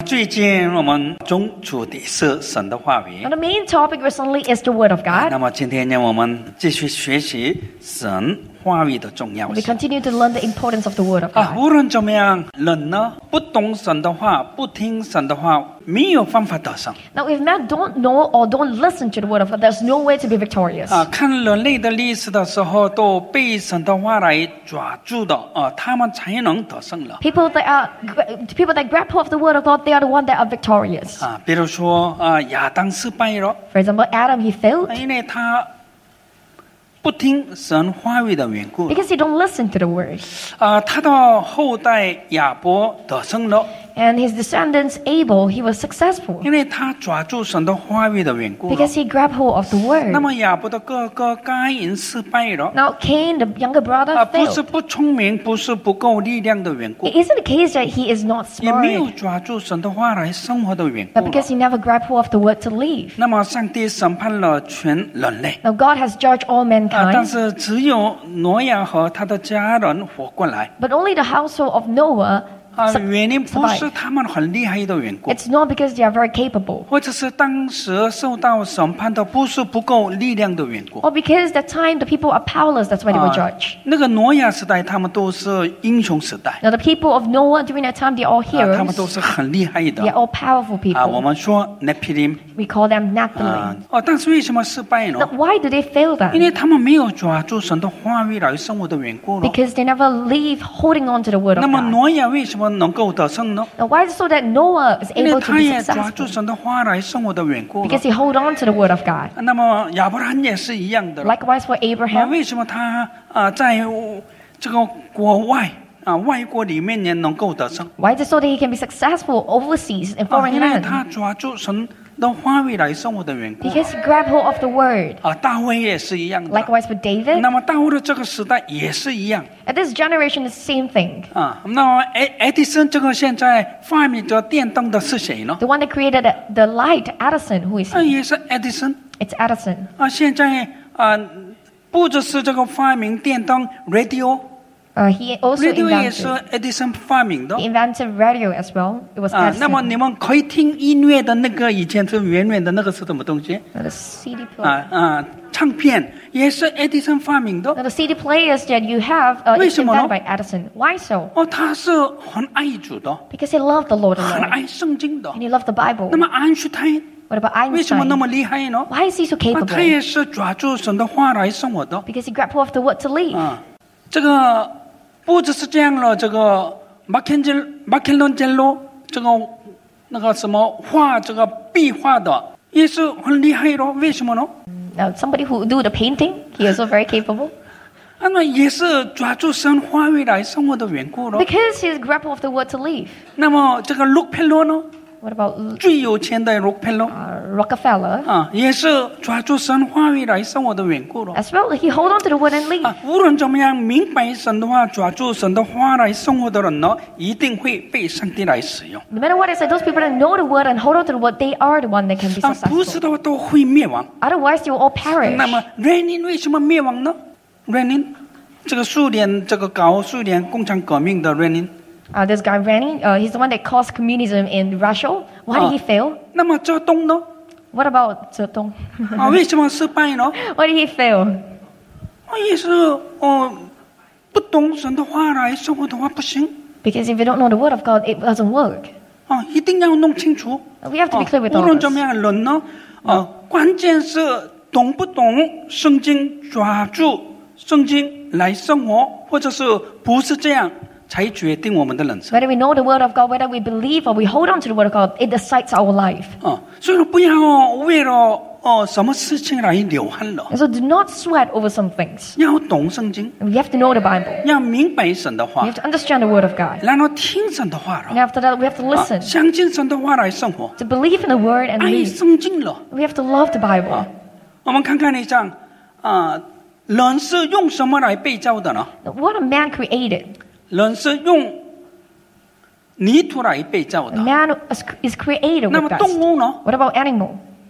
最近我们中主题是神的话语。 Now, the main topic recently is the Word of 那 God. 么今天呢，我们继续学习神话语的重要 We 性。 continue to learn the importance of the Word of 啊， God. 无论怎么样，人呢不懂神的话，不听神的话，没有办法得胜。 Now, if man don't know or don't listen to the Word of God, there's no way to be victorious. 啊，看人类的历史的时候，都被神的话来抓住的啊，他们才能得胜了。 People that grab hold of the Word of God, they are the one that are victorious. 啊，比如说啊，亚当失败了， For example, Adam, he failed 因为他不听神话语的缘故。 because he don't listen to the Word. 啊，他的后代亚伯得胜了， And his descendants, Abel, he was successful 因为他抓住神的话语的缘故了。 because he grabbed hold of the 那 Word. 么亚伯的哥哥该隐失败了， Now, Cain, the younger brother, 啊，不是 failed. 不聪明，不是不够力量的缘故， It isn't the case that he is not 也没有 smart, 抓住神的话来生活的缘故 but 了。 because he never grabbed hold of the Word to live. 那么上帝审判了全人类， Now, God has judged all 啊，但 mankind, 是只有挪亚和他的家人活过来， but only the household of Noah. 啊，原因不是他们很厉害的缘故， It's not because they are very capable, 或者是当时受到审判的不是不够力量的缘故。 or because that time the people are powerless, that's why they were judged. 那个挪亚时代，他们都是英雄时代， Now, the people of Noah during that time, they're all 他们都 heroes. 是很厉害 They're 的。 all powerful 啊，我 people. 们说 Nephilim We call them 啊 Naphtali. 但是为什么失败呢 Now,？why do they fail 因 then? 为他们没有抓住神的话语来生活的缘故了。 Because they never leave holding on to the Word 那 of 么 God. 挪亚为什么能够得胜呢？ Now, why is it so that Noah is 因为 able to 他 be 也抓住 successful? 神的话来生活的缘故了 Because。he hold on to the Word of God. 那么亚伯拉罕也是一样的了。 Likewise for 啊， Abraham. 为什么他在这个国外外国里面也能够得胜？ Why is it so that he can be successful overseas in foreign 因为他 land? 抓住神的话语来生活的缘故。 Because he grabbed hold of the Word. 啊，大卫也是一样的。 Likewise for David. 那么大卫的这个时代也是一样。 At this generation, it's the same thing. 啊，那么爱迪生这个现在发明着电灯的是谁呢？ The one that created the light, Edison, who is he? 也是爱迪生。 It's Edison. 啊，现在不只是这个发明电灯 radio，radio He also 也是 invented. 爱迪生发明的。 He invented radio as well. It was 那么 Edison. 你们可以听音乐的那个以前是圆圆的那个是什么东西？ Now, the CD player. 唱片也是爱迪生发明的。 Now, the CD players that you have is 为什么呢？ invented by Edison. Why so? 他是很爱主的， Because he loved the Lord 很 alone. 爱圣经的 And。he loved the Bible. 那么爱因斯坦 What about 为什么那 Einstein? 么厉害呢？ Why is he so 他 capable? 也是抓住神的话来生活的。 Because he grabbed hold of the Word to live. 这个不只是这样了，这个马克伦杰罗这个那个什么画这个壁画的也是很厉害的，为什么呢？ Now, somebody who do the painting, he is also very capable. 那么也是抓住神话语来生活的缘故了。 Because he grabbed hold of the Word to live. 那么这个洛佩洛呢， What about 最有钱的洛佩洛 Rockefeller? 也是抓住神话语来生活的缘故了。 As well, he hold on to the Word and live. 无论怎么样，明白神的话，抓住神的话来生活的人呢，一定会被上帝来使用。 No matter what I say, those people that know the Word and hold on to the Word, they are the one that can be 不是 successful. 的话都会灭亡。 Otherwise, they will all perish. 那么列宁为什么灭亡呢？列宁这个苏联这个搞苏联共产革命的列宁， This guy Lenin, he's the one that caused communism in Russia. Why did he fail? 那么浙东呢？ What about Zedong? 为什么失败呢？ Why did he fail? 也是不懂神的话来生活的话不行。 Because if you don't know the Word of God, it doesn't work. 一定要弄清楚。 We have to be clear with 无 all 论怎 this. 么样，人呢，关键是懂不懂圣经，抓住圣经来生活，或者是不是这样，才决定我们的人生。 Whether we know the Word of God, whether we believe or we hold on to the Word of God, it decides our life. 所以不要为了什么事情来流汗了， And so do not sweat over some things. 要懂圣经， We have to know the Bible. 要明白神的 We 话 have，to understand the Word of God. 然后听神的话 And 了， after that, we have to listen. 相信神的话来生活， To believe in the Word and 爱 live. 圣经了。 We have to love the Bible. 我们看看一下，人是用什么来被造的呢？ What a man created. 人是用泥土来被造 A 的。 man is created 那 with 么动 dust. 物呢？ What about animal?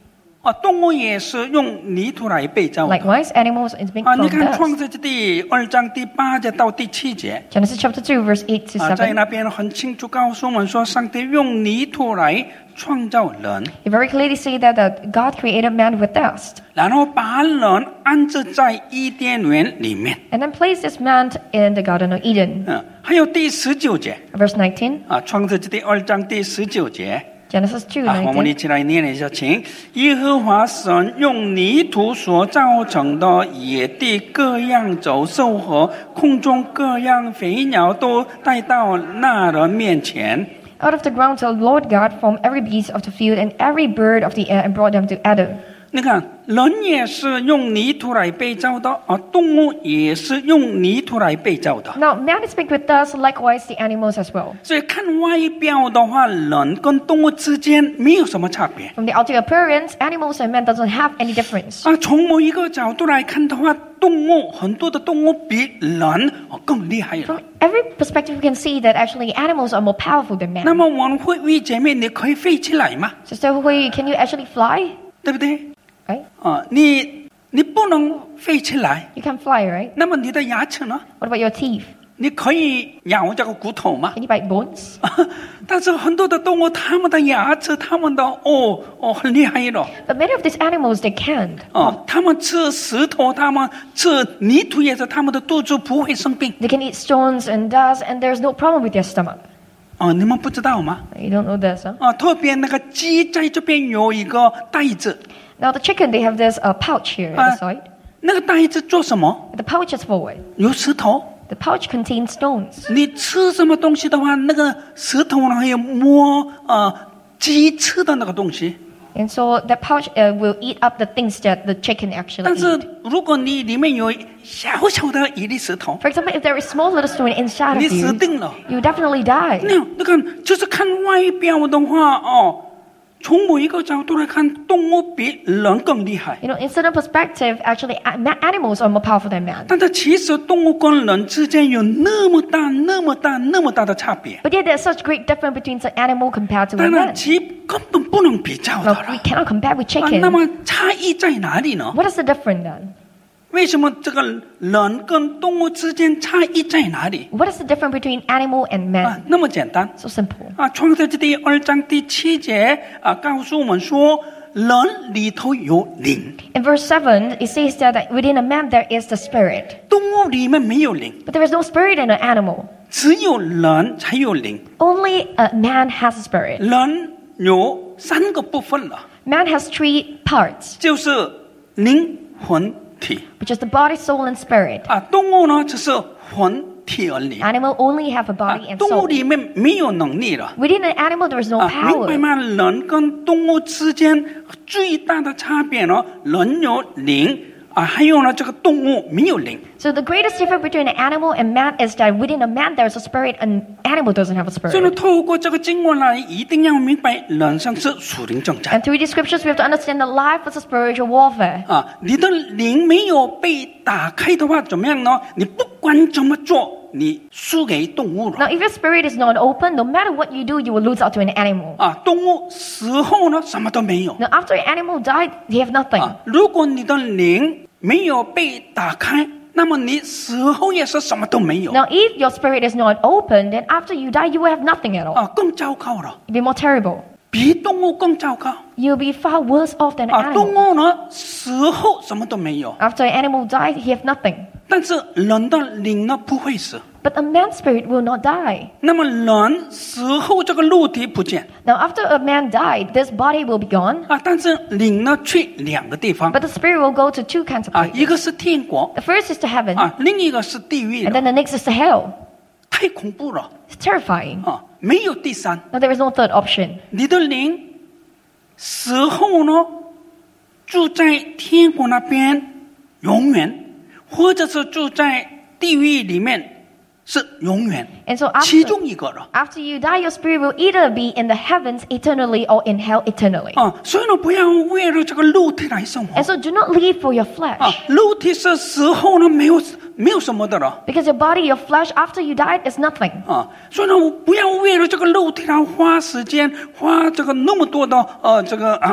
动物也是用泥土来被造的。 Likewise, animals is being 你 from 看 dust. 创世纪第2章第8节到第7节， Genesis chapter 2, verse 8 to 在 7. 那边很清楚告诉我们说，上帝用泥土来创造人， He very clearly say that God created man with dust, 然后把人安置在伊甸园里面。 and then placed this man in the Garden of Eden. 还有第19节 Verse 19, 创世纪第2章第19节。 Genesis 2, 我们一 19. 起来念一下，请。耶和华神用泥土所造成的野地各样走兽和空中各样飞鸟都带到那人面前。 Out of the ground, the Lord God formed every beast of the field and every bird of the air and brought them to Adam. 你看，人也是用泥土来被造的，动物也是用泥土来被造的。 Now, man is made with dust, likewise the animals as well. 所以看外表的话，人跟动物之间没有什么差别。 From the outer appearance, animals and man doesn't have any difference. 从某一个角度来看的话，很多的动物比人更厉害了。 From every perspective, we can see that actually animals are more powerful than 那 man. 么我们会为姐妹，你可以飞起来吗？ Sister Hui, can you actually fly? 对不对？ Right? 你不能飞起来， You can fly, right? 那么你的牙齿呢？ What about your teeth? 你可以咬这个骨头吗？ Can you bite bones? 但是很多的动物，它们的牙齿，它们的很厉害了。 But many of these animals, they can't. 它们吃石头，它们吃泥土也是，它们的肚子不会生病。 They can eat stones and dust, and there's no problem with their stomach. 你们不知道吗？ You don't know this, huh? 特别那个鸡在这边有一个袋子， Now the chicken, they have this pouch here at the side. 那个袋子做什么？ The pouch is for what? 有石头。 The pouch contains stones. 你吃什么东西的话，那个石头呢，还有摸鸡吃的那个东西。 And so that pouch will eat up the things that the chicken actually 但是 eat. 如果你里面有小小的一粒石头， For example, if there is small little stone inside 你 of 死 you, 定了。 you definitely die. 你看，就是看外表的话，从某一个角度来看，动物比人更厉害。 You know, in certain perspective, actually, animals are more powerful than man. 但是其实动物跟人之间有那么大、那么大、那么大的差别， But yet, there's such great difference between an animal compared to a 当然 man. 其根本不能比较的 Now, we 了。 cannot compare with 那 chicken. 么差异在哪里呢？ What is the difference then? 为什么这个人跟动物之间差异在哪里？ What is the difference between animal and man? 那么简单。 So simple. 创世纪第2章第7节告诉我们说，人里头有灵， In verse 7, it says that within a man there is the spirit. 动物里面没有灵， But there is no spirit in an animal. 只有人才有灵。 Only a man has a spirit. 人有3个部分了， Man has 3 parts, 就是灵魂体。 which is the body, soul, and spirit. 动物呢只是魂体而已。 Animal only have a body and 动物 soul. 里面没有能力了。 Within an animal, there is no 明白 power. 吗？人跟动物之间最大的差别呢，人有灵还有呢，这个动物没有灵。 So the greatest difference between an animal and man is that within a man there is a spirit, an animal doesn't have a 所以呢， spirit. 透过这个经文来，一定要明白人生是属灵征战 And through these scriptures, we have to understand that life is a spiritual warfare. 你的灵没有被打开的话，怎么样呢？你不管怎么做，你输给动物了。 Now, if your spirit is not open, no matter what you do, you will lose out to an animal. 动物死后呢，什么都没有。 Now, after an animal died, they have nothing. 如果你的灵没有被打开，那么你死后也是什么都没有。 Now, if your spirit is not open, then after you die, you will have nothing at all. 更糟糕了， You'll be more terrible. 比动物更糟糕。 You'll be far worse off than an 动 animal. 物呢，死后什么都没有， After an animal died, he have nothing. 但是人的灵呢不会死。 But a man's spirit will not die. 那么人死后这个肉体不见 Now, after a man died, this body will be gone, 但是灵呢去2个地方 but the spirit will go to 2 kinds of 一 places. 个是天国 The first is to heaven, 另一个是地狱 and 了 then the next is to hell. 太恐怖了 It's terrifying. 没有第三。 Now, there is no third option. 你的灵死后呢，住在天国那边永远，或者是住在地狱里面是永远， And so 其 after, 中一个了。 after you die, your spirit will either be in the heavens eternally or in hell eternally. 所以呢，不要为了这个肉体来生活 And so do not live for your flesh. 肉体是死后呢没有什么的了 Because your body, your flesh, after you died, is nothing. 所以呢，不要为了这个肉体来花时间，花这个那么多的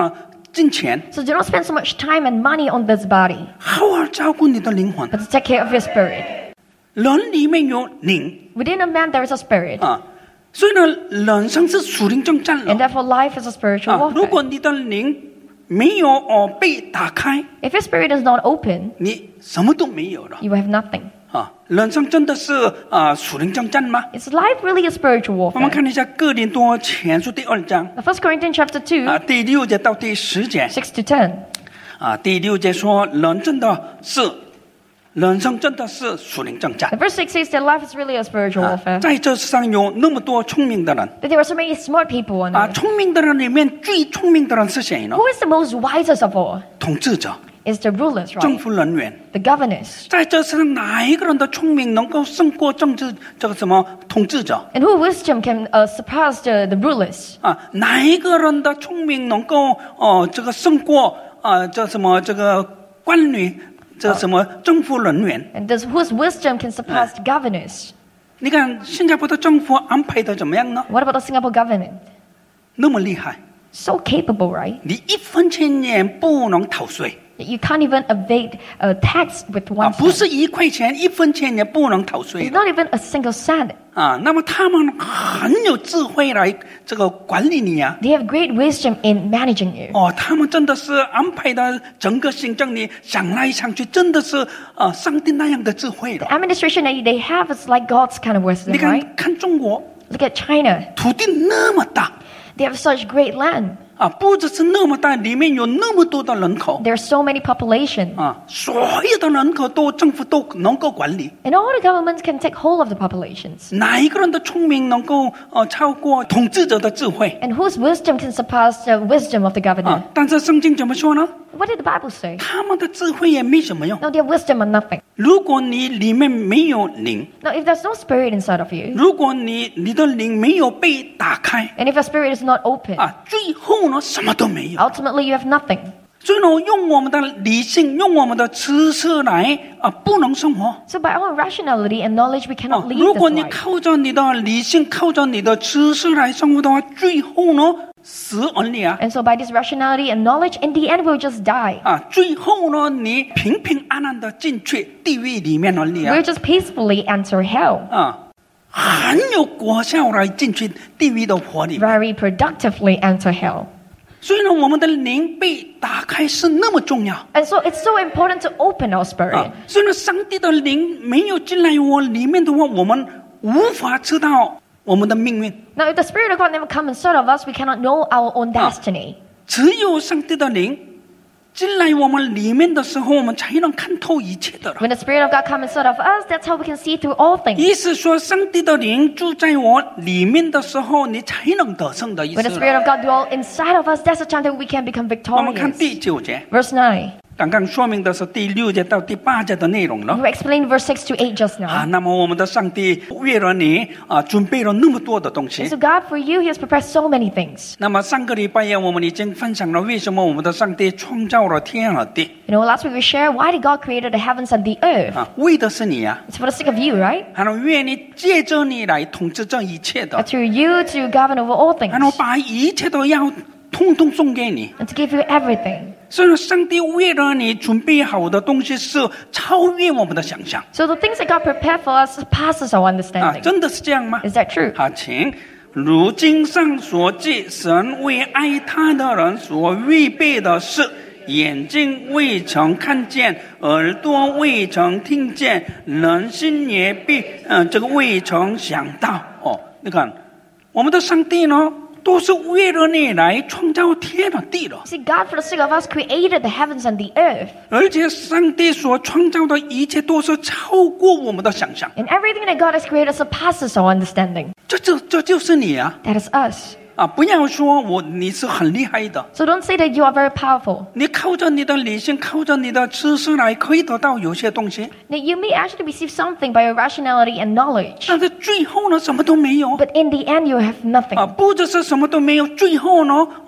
金钱， So do not spend so much time and money on this body, 好好照顾你的灵魂。 but to take care of your spirit. 人里面有灵 Within a man there is a spirit, 啊，所以呢，人生是属灵征战 and 了 therefore life is a spiritual 啊。如 warfare. 果你的灵没有被打开， If your spirit is not open, 你什么都没有了 you will have nothing. 啊。人生真的是属灵征战吗？ Is life really a spiritual 我们 warfare? 看一下哥林多前书第2章 Now, 1 Corinthians chapter 2, 啊，第6节到第10节 6 to 10. 啊。第6节说，人生真的是属灵征战 And verse 6 says that life is really a spiritual 啊。 warfare. 在这世上有那么多聪明的人 That there are so many smart people on 啊， earth. 聪明的人里面最聪明的人是谁呢？ Who is the most wisest of all? 统治者、 Is the rulers, 政 right? 府人员。 The governors. 在这世上，哪一个人的聪明能够胜过统治者 And who wisdom can surpass the rulers? 啊？哪一个人的聪明能够胜过官吏政府人员？ And whose wisdom can surpass the governors? 你看新加坡的政府安排的怎么样呢？ What about the Singapore government? 那么厉害， So capable, right? 你1分钱也不能逃税 That you can't even evade tax with 啊！ one 不是 cent. 1块钱1分钱也不能逃税 It's not even a single cent. 啊！那么他们很有智慧来管理你啊！ They have great wisdom in managing you. 他们真的是安排的整个行政，你想来想去，真的是上帝那样的智慧 The 了。 administration that they have is like God's kind of wisdom, 你 right? 看中国 Look at China. 土地那么大 They have such great land. 啊，不只是那么大，里面有那么多的人口 There are so many population. 啊，所有的人口政府都能够管理。 And all the governments can take hold of the populations. 哪一个人的聪明能够超过统治者的智慧 And whose wisdom can surpass the wisdom of the governor? 啊？但是圣经怎么说呢？ What did the Bible say? 他们的智慧也没什么用。 No, their wisdom are nothing. 如果你里面没有灵， Now, if there's no spirit inside of you, 如果你的灵没有被打开 and if your spirit is not open, 啊，最后呢什么都没有。 ultimately you have nothing. 所以呢，用我们的理性，用我们的知识来不能生活。 So by our rationality and knowledge, we cannot lead 如果 this 你 life. 靠着你的理性，靠着你的知识来生活的话，最后呢死而已啊！ And so by this rationality and knowledge, in the end, we'll just die. 最后呢，你平平安安的进去地狱里面而已啊！ We'll just peacefully enter hell. 很有果效来进去地狱的火里面。 Very productively enter hell. 所以呢，我们的灵被打开是那么重要 And so it's so important to open our spirit. 所以呢，上帝的灵没有进来我里面的话，我们无法知道我们的命运。 Now, if the Spirit of God never comes inside of us, we cannot know our own destiny. 只有上帝的灵进来我们里面的时候，我们才能看透一切的了。 When the Spirit of God comes inside of us, that's how we can see through all things. 意思说，上帝的灵住在我里面的时候，你才能得胜的意 When 思 the 了。 Spirit of God dwells inside of us, that's the time that we can become 我们看 victorious. 第9节， Verse 9. 刚刚说明的是第6节到第8节的内容了。 You explained verse 6 to 8 just now. 那么我们的上帝为了你准备了那么多的东西 And。so God, for you, He has prepared so many things. 那么上个礼拜我们已经分享了为什么我们的上帝创造了天和地 You know, last week we shared why did God create the heavens and the earth? 为的是你啊， It's for the sake of you, right? 然后愿你借着你来统治这一切的， Through you to govern over all things 然后把一切都要通通送给你。 and to give you everything. 所以上帝为了你准备好的东西是超越我们的想象 So the things that God prepared for us surpasses our understanding. 真的是这样吗？ Is that true? 好，请如经上所记，神为爱他的人所预备的事，眼睛未曾看见，耳朵未曾听见，人心也未曾想到。你看，我们的上帝呢，都是为了你来创造天和地的。 See, God, for the sake of us, created the heavens and the earth. 而且上帝所创造的一切都是超过我们的想象， And everything that God has created surpasses our understanding. 这就是你啊！ That is us. 不要说你是很厉害的， So don't say that you are very powerful. 你靠着你的理性，靠着你的知识来可以得到有些东西， Now, you may actually receive something by your rationality and knowledge. 但是最后呢，什么都没有 But in the end, you have nothing. 不只是什么都没有，最后呢，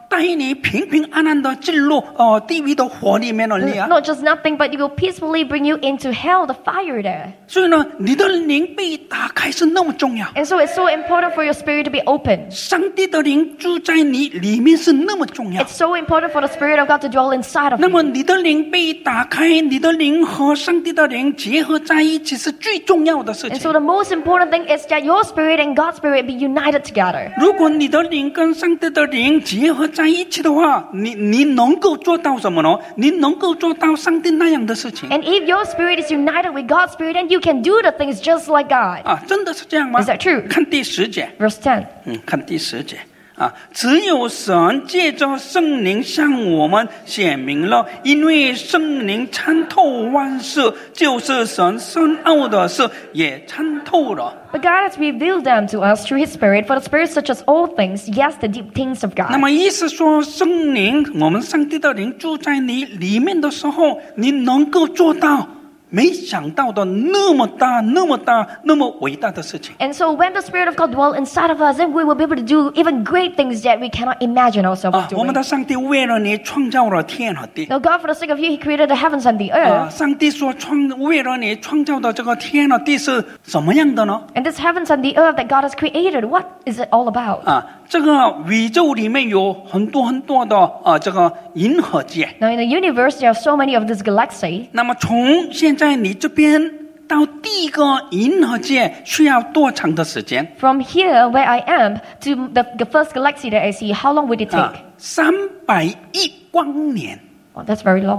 带你平平安安的进入地狱的火里面而已啊。 Not just nothing, but it will peacefully bring you into hell, the fire there. 所以呢，你的灵被打开是那么重要， And so it's so important for your spirit to be open. 上帝的灵住在你里面是那么重要。 It's so important for the Spirit of God to dwell inside of 那么 you. 你的灵被打开，你的灵和上帝的灵结合在一起是最重要的事 And 情。 so the most important thing is that your spirit and God's spirit be united together. 如果你的灵跟上帝的灵结合在一起的话，你能够做到什么呢？你能够做到上帝那样的事情 And if your spirit is united with God's spirit, then you can do the things just like God. 啊！真的是这样吗 Is that true? 看第10节， Verse 10. 看第10节啊！只有神借着圣灵向我们显明了，因为圣灵参透万事，就是神深奥的事也参透了。 But God has revealed them to us through His Spirit, for the Spirit searches all things, yes, the deep things of 那 God. 么意思说，圣灵，我们上帝的灵住在你里面的时候，你能够做到没想到的那么大、那么大、那么伟大的事情。 And so when the Spirit of God dwells inside of us, then we will be able to do even great things that we cannot imagine ourselves 啊，我们 doing. 的上帝为了你创造了天和地。 Now God, for the sake of you, He created the heavens and the 啊， earth. 上帝所为了你创造的这个天和地是什么样的呢？ And this heavens and the earth that God has created, what is it all about? 啊，这个宇宙里面有很多很多的这个银河系。 Now in the universe, there are so many of this galaxy. 那么从现在你这边到第一个银河系需要多长的时间？ From here, where I am, to the first galaxy that I see, how long would it 啊 take? ，300亿光年， Oh, that's very long.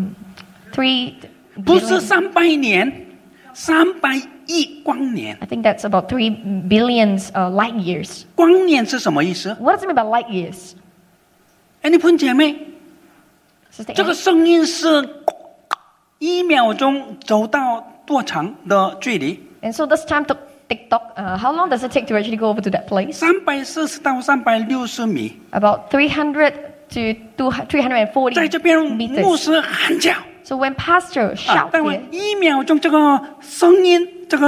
3 不是 billion. 300年，300亿光年。 I think that's about 3 billions light years. 光年是什么意思？ What does it mean by light years? 哎，你朋姐妹， Sister 这个 Annie? 声音是1秒钟走到多长的距离？ And so this time to TikTok, how long does it take to actually go over to that place? 340到360米。 About 300 to 340 在这边，牧 meters. 师喊叫 So when pastor 啊 shout， 待会 here, 1秒钟这个声音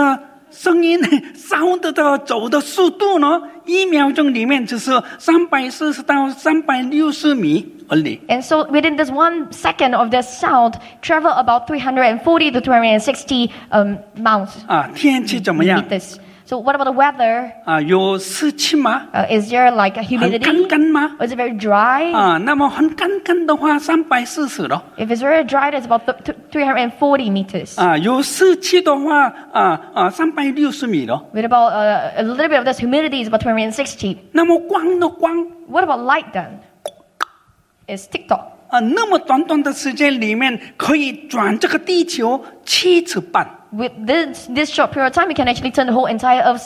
sound 的走的速度呢，1秒钟里面只是340到360米而已。 and so within this 1 second of this sound, travel about 340 to 360 miles 啊，天气怎么样？ meters. So what about the weather? 啊，有湿气吗？ Is there like a 很 humidity? 干吗？ Or is it very dry? 啊，那么很干的话，340了。 If it's very dry, it's about 340 meters. 啊，有湿气的话，360米了。 With about a little bit of this humidity, is about 360. 那么光的光 What about light then? It's TikTok. 啊，那么短的时间里面可以转这个地球7次半。 With this short period of time, we can actually turn the whole entire Earth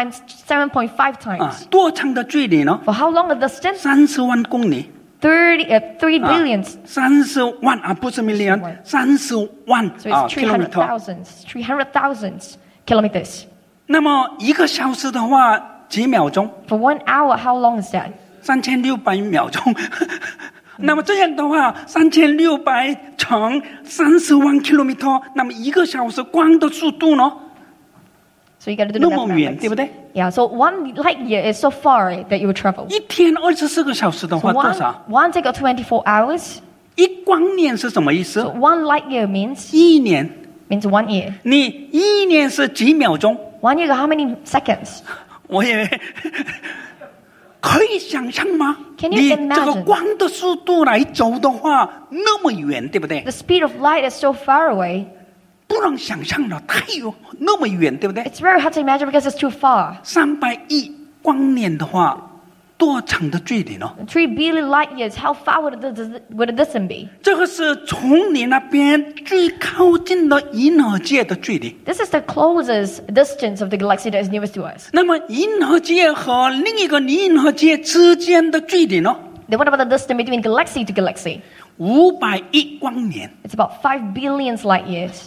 7.5 啊 times. 多长的距离呢？ For how long a distance? 30万公里。 3 billions. 30万啊，不是 million，30万 So 啊 it's kilometer。 300,000 kilometers. 那么1个小时的话，几秒钟 For 1 hour, how long is that? ？3600秒钟。那么这样的话，3600乘30万 kilometer， 那么1个小时光的速度呢？ So you got to do the 那么远， mathematics. 对不对？ Yeah, so 1 light year is so far that you will travel. 一天24个小时的 So 话，多少？ one take 24 hours. 一光年是什么意思 So 1 light year means ？1年， 1 year. 你1年是几秒钟？ 1 year, how many seconds? 我也可以想象吗？ Can you 你 imagine? 这个光的速度来走的话，那么远，对不对？ The speed of light is so far away. 不能想象了，太有那么远，对不对？ It's very hard to imagine because it's too far. 300亿光年的话，多长的距离呢？ 3 billion light years, how far would the distance be? 这个是从你那边最靠近的银河界的距离。 This is the closest distance of the galaxy that is nearest to us. 那么银河界和另一个银河界之间的距离呢？ Then what about the distance between galaxy to galaxy? 500亿光年。 It's about 5 billion light years.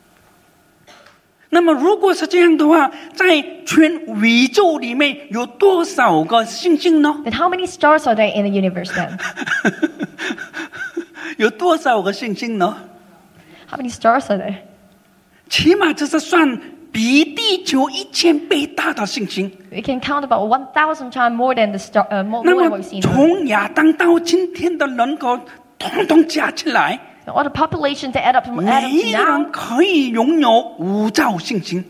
那么如果是这样的话，在全宇宙里面有多少个星星呢？ Then how many stars are there in the universe then? 有多少个星星呢？ How many stars are there? 起码这是算比地球1000倍大的信心。 We can count about 1,000 times more than the star, more 那 than 么 what we've seen. 从亚当到今天的人口，统统加起来， All the population to add up from 每 Adam 一 to 个 now. 人可以拥有5兆信心。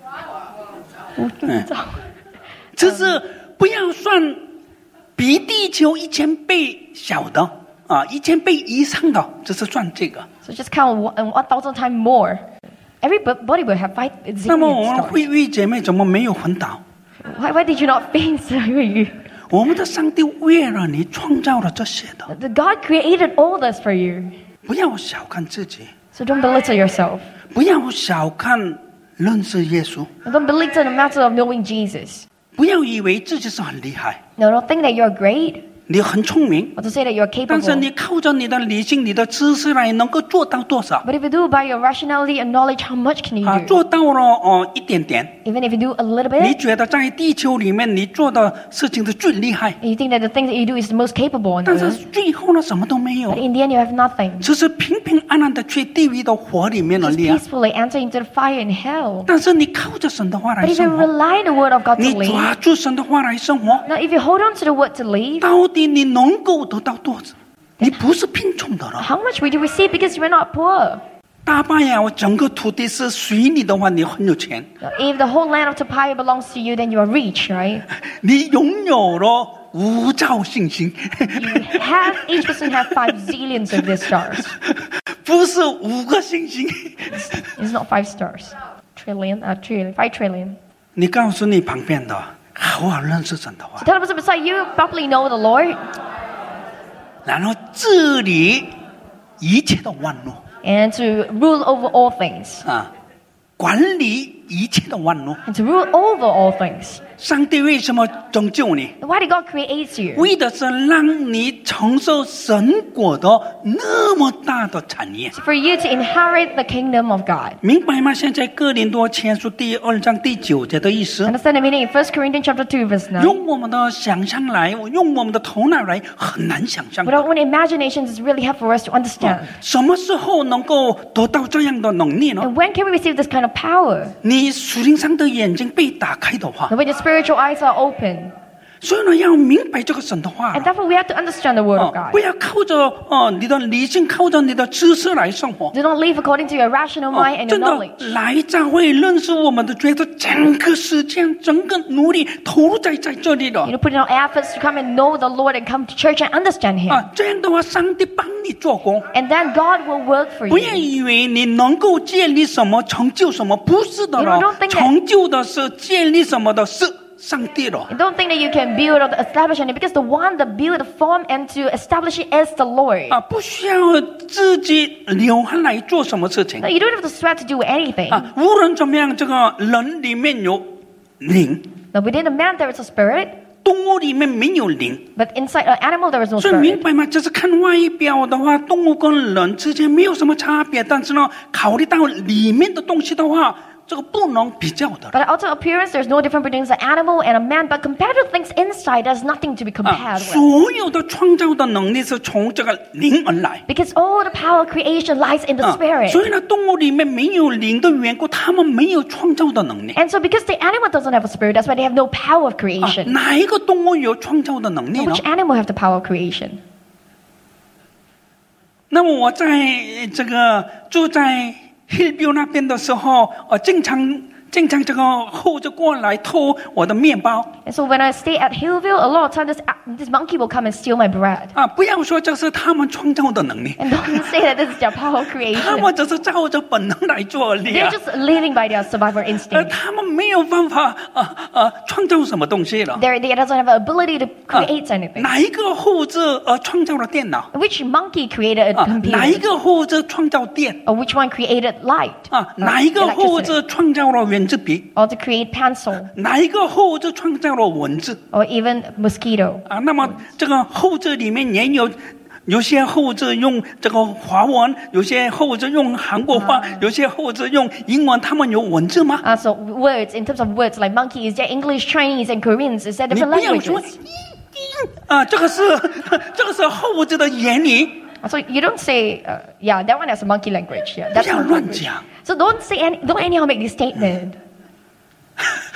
这是不要算比地球1000倍小的啊，1000倍以上的，这是算这个。 So just count 1,000 times more. Everybody will have 5 那么我 zillion 们 stars. 慧玉姐妹怎么没有昏倒？ Why did you not faint, Sir? 我们的上帝为了你创造了这些的， The God created all this for you. 不要小看自己， So don't belittle yourself. 不要小看认识耶稣， And don't belittle the matter of knowing Jesus. 不要以为自己是很厉害， No, don't think that you're great 你很聪明， or to say that you're 但是 capable. 你靠着你的理性、你的知识来能够做到多少？ But if you do it by your rationality and knowledge, how much can you 啊， do? 做到了一点点。 Even if you do a little 你 bit, 觉得在地球里面你做的事情是最厉害， and you think that the things that you do is the most capable on 但是 earth. 最后呢什么都没 But 有， in the end, you have nothing. 只是平平安安的去地狱的火里面而 Just 已啊。 peacefully enter into the fire in hell. 但是你靠着神的话来 But if you 生活， rely on the word of God 你 to live, 抓住神的话来生活， now if you hold on to the word to live, 到底你能够得到多少？你不是贫穷的了。 how much will you receive because you are not poor? 大半呀，我整个土地是属于你的话，你很有钱， Now, if the whole land of Topiah belongs to you, then you are rich, right? 你拥有了5兆信心， You have, each person have 5 zillions of these stars. 不是5个信心。 It's not 5 stars. Trillion, 5 trillion. 你告诉你旁边的，好好认识神的话 So，tell the person beside you, properly know the Lord, 然后治理一切的万物 and to rule over all things. 啊，管理一切的万物。 And to rule over all things. 上帝为什么拯救你？ Why did God create you? 为的是让你承受神国的那么大的产业， For you to inherit the kingdom of God. 明白吗？现在哥林多前书第2章第9节的意思， Understand the meaning in 1 Corinthians chapter 2, verse 9. 用我们的想象来，用我们的头脑来，很难想象 But our own imaginations is really hard for us to understand. 什么时候能够得到这样的能力呢？ And when can we receive this kind of power? 你属灵上的眼睛被打开的话， When the spiritual eyes are open. 所以呢，要明白这个神的话 And therefore we have to understand the word of God. 不要靠着你的理性，靠着你的知识来生活。 Do not live according to your rational mind and your 真的 knowledge. 来教会认识我们的觉得整个时间、整个努力投入在这里的 You know, put in our efforts to come and know the Lord and come to church and understand Him. 这样的话，上帝帮你做工。 And then God will work for 不要 you. 以为你能够建立什么成就什么，不是的 You 了 don't think。that- 成就的是建立什么的是上帝了。 And don't think that you can build or establish anything because the one that build, form, and to establish it is the Lord. 不需要自己流汗来做什么事情 No, you don't have to sweat to do anything. 无论怎么样，这个人里面有灵， Now within a man there is a spirit, 动物里面没有灵。 but inside an animal there is no 所以明 spirit. 白吗？就是看外表的话，动物跟人之间没有什么差别，但是呢，考虑到里面的东西的话，这个不能比较的。 But outer appearance, there's no difference between an animal and a man. But compared to things inside, there's nothing to be compared with. 所有的创造的能力是从这个灵而来。 Because all the power of creation lies in the spirit. 所以呢，动物里面没有灵的缘故，他们没有创造的能力。 And so because the animal doesn't have a spirit, that's why they have no power of creation. 哪一个动物有创造的能力呢 Which？animal have the power of creation? 那么我在这个住在 Hillview 那边的时候，经常这个猴子过来偷我的面包。 And so when I stay at Hillville, a lot of times this monkey will come and steal my bread. 不要说这是他们创造的能力， And don't say that this is their power of 他 creation. 们只是照着本能来做而已 They're just living by their survival instinct. 他们没有办法创造什么东西了。 They doesn't have the ability to create anything. 哪一个猴子创造了电脑？ Which monkey created a 哪一 computer? 个猴子创造电？ Or which one created light? 哪一个猴 Electricity? 子创造了圆珠笔？ Or to create pencil? 哪一个猴子创造了文字？ Or even mosquito? 那么这个猴子里面也有些猴子用这个华文，有些猴子用韩国话，有些猴子用英文，他们有文字吗？ So words, in terms of words, like monkey, is there English, Chinese, and Koreans? Is there 你 different 不要说 languages? 这个是猴子的言语， So you don't say, yeah, that one has a monkey language. Yeah, 不 that's 要 one 乱 language. 讲。 So don't anyhow make this statement.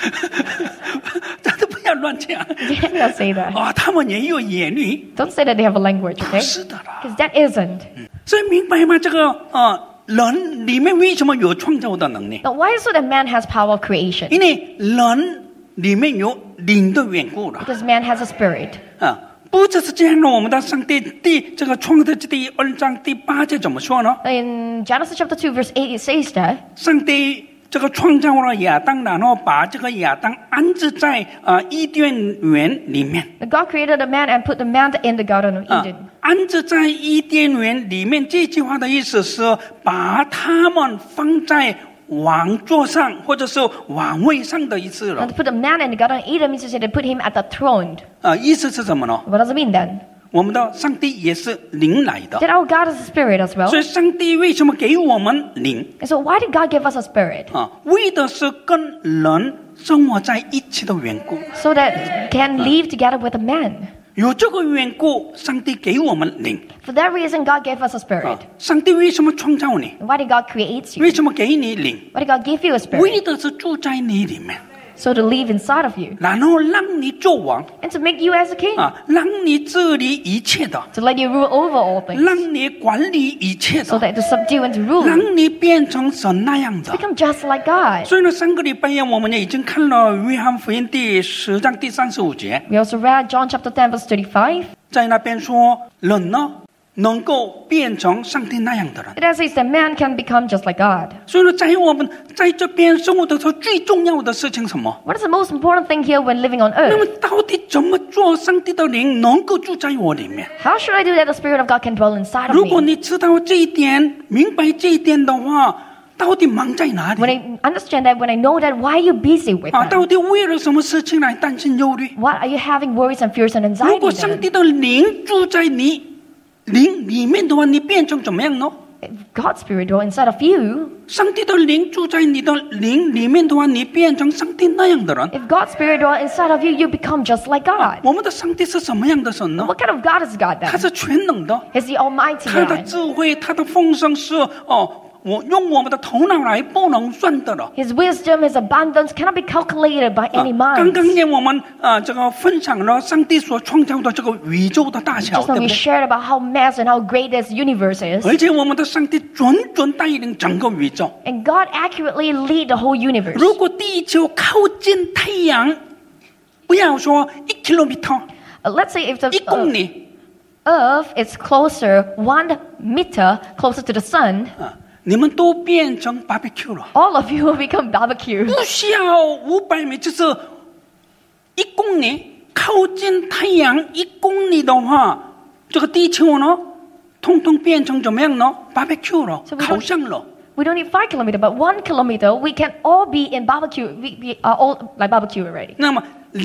真的不要乱讲 You cannot say that. 啊！他们也有言语， Don't say that they have a language, 不 okay? 是的啦。 Because that isn't. 所以明白吗？这个人里面为什么有创造的能力？ Now, why is it that man has power of creation? 因为人里面有灵的缘故了 Because man has a spirit. 啊！不只是这样的，我们的上帝这个创世纪第2章第8节怎么说呢？ In Genesis chapter 2, verse 8, it says that 上帝这个创造了亚当，然后把这个亚当安置在伊甸园里面。 God created the man and put the man in the Garden of Eden. 安置在伊甸园里面，这句话的意思是把他们放在王座上，或者是王位上的意思了 And to put the man in the Garden of Eden means to say they put him at the throne. 意思是什么呢？ What does it mean then? 我们的上帝也是灵来的， That our God is a spirit as well. 所以上帝为什么给我们灵 And so why did God give us a spirit? 为的是跟人生活在一起的缘故。 So that can live together with a man. 有这个缘故，上帝给我们灵。 For that reason, God gave us a spirit. 上帝为什么创造你？ And why did God create you? 为什么给你灵？ Why did God give you a spirit? 为的是住在你里面， So to live inside of you. 然后让你做王 And to make you as a king. 让你治理一切的， To let you rule over all things. 让你管理一切 So 的， that to subdue and to rule. 让你变成神那样的。 Become just like God. 所以呢，上个礼拜我们也已经看了约翰福音第10章第35节， We also read John chapter 10 verse 35. 在那边说人呢能够变成上帝那样的人。 It says that man can become just like God. 所以呢，在我们在这边生活的时候，最重要的事情什么？ What is the most important thing here when living on 那么 earth? 到底怎么做，上帝的灵能够住在我里面？ How should I do that the Spirit of God can dwell inside of 如果 me? 你知道这一点，明白这一点的话，到底忙在哪 When 里？ I understand that, when I know that, why are you busy with 到 that? 底为了什么事情来担心忧虑？ What are you having worries and fears and 如 anxiety 果上 then? 帝的灵住在你灵里面的话，你变成怎么样呢？ If God's Spirit dwell inside of you, 上帝的灵住在你的灵里面的话，你变成上帝那样的人。 if God's Spirit dwell inside of you, you become just like God. 我们的上帝是什么样的神呢？ What kind of God is God 他 then? 是全能的， He's the Almighty 他的 God. 智慧，他的丰盛是我用我们的头脑来不能算的了。 His wisdom, His abundance cannot be calculated by any 刚刚 mind. 呢，我们这个分享了上帝所创造的这个宇宙的大小， Just 对 now 不 we 对？ shared about how mass and how great this universe is. 而且我们的上帝准带领整个宇宙。 And God accurately lead the whole universe. 如果地球靠近太阳，不要说1 kilometer， Let's say if the 1公里 Earth is closer 1 meter closer to the sun, 你们都变成 barbecue 了。 all of you will become barbecue. 不需要500米，就是1公里靠近太阳1公里的话，这个地球呢，通通变成怎么样呢 ？barbecue 了， So we don't- 烤箱了。 We don't need 5 kilometers, but 1 kilometer, we can all be in barbecue. We are all like barbecue already. 那么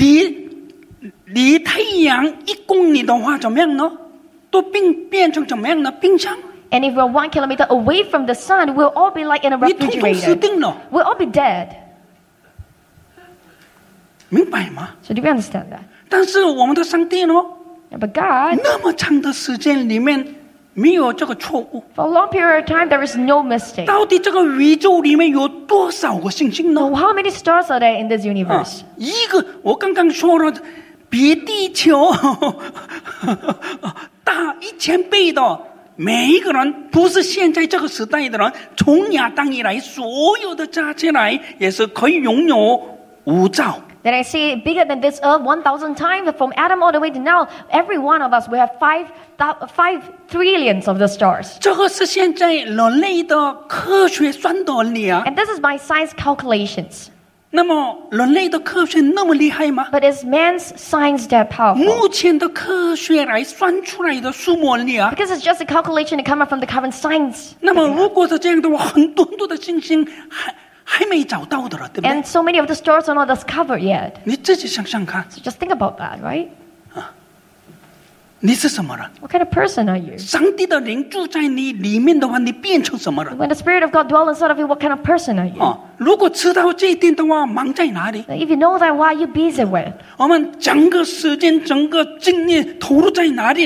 离太阳1公里的话，怎么样呢？都变成怎么样呢？冰箱， And if we're 1 kilometer away from the sun, we'll all be like in a 你通通死 refrigerator. 定了， We'll all be dead. 明白吗？ So do we understand that? 但是我们的上帝呢， But God, 那么长的时间里面没有这个错误。 for a long period of time, there is no mistake. 到底这个宇宙里面有多少个星星呢？ So how many stars are there in this universe? 一个我刚刚说了，比地球大1000倍的，每一个人不是现在这个时代的人，从亚当以来，所有的加起来也是可以拥有5兆。 That I say bigger than this earth 1,000 times, from Adam all the way to now, every one of us will have 5 trillions of the stars. 这个是现在人类的科学算的力啊。 And this is by science calculations. 那么人类的科学那么厉害吗？ But is man's science that powerful? 目前的科学来算出来的数目力啊。 Because it's just a calculation that comes from the current science. 那么如果是这样的话，很多的星星还没找到的了，对不对？ And so many of the stars are not discovered yet. 你自己想想看， So just think about that, right? 你是什么人？ What kind of person are you? 上帝的灵住在你里面的话，你变成什么人？ When the Spirit of God dwells inside of you, what kind of person are you? 如果知道这一点的话，忙在哪里？ If you know that, what are you busy with? 我们整个时间、整个精力投入在哪里呢？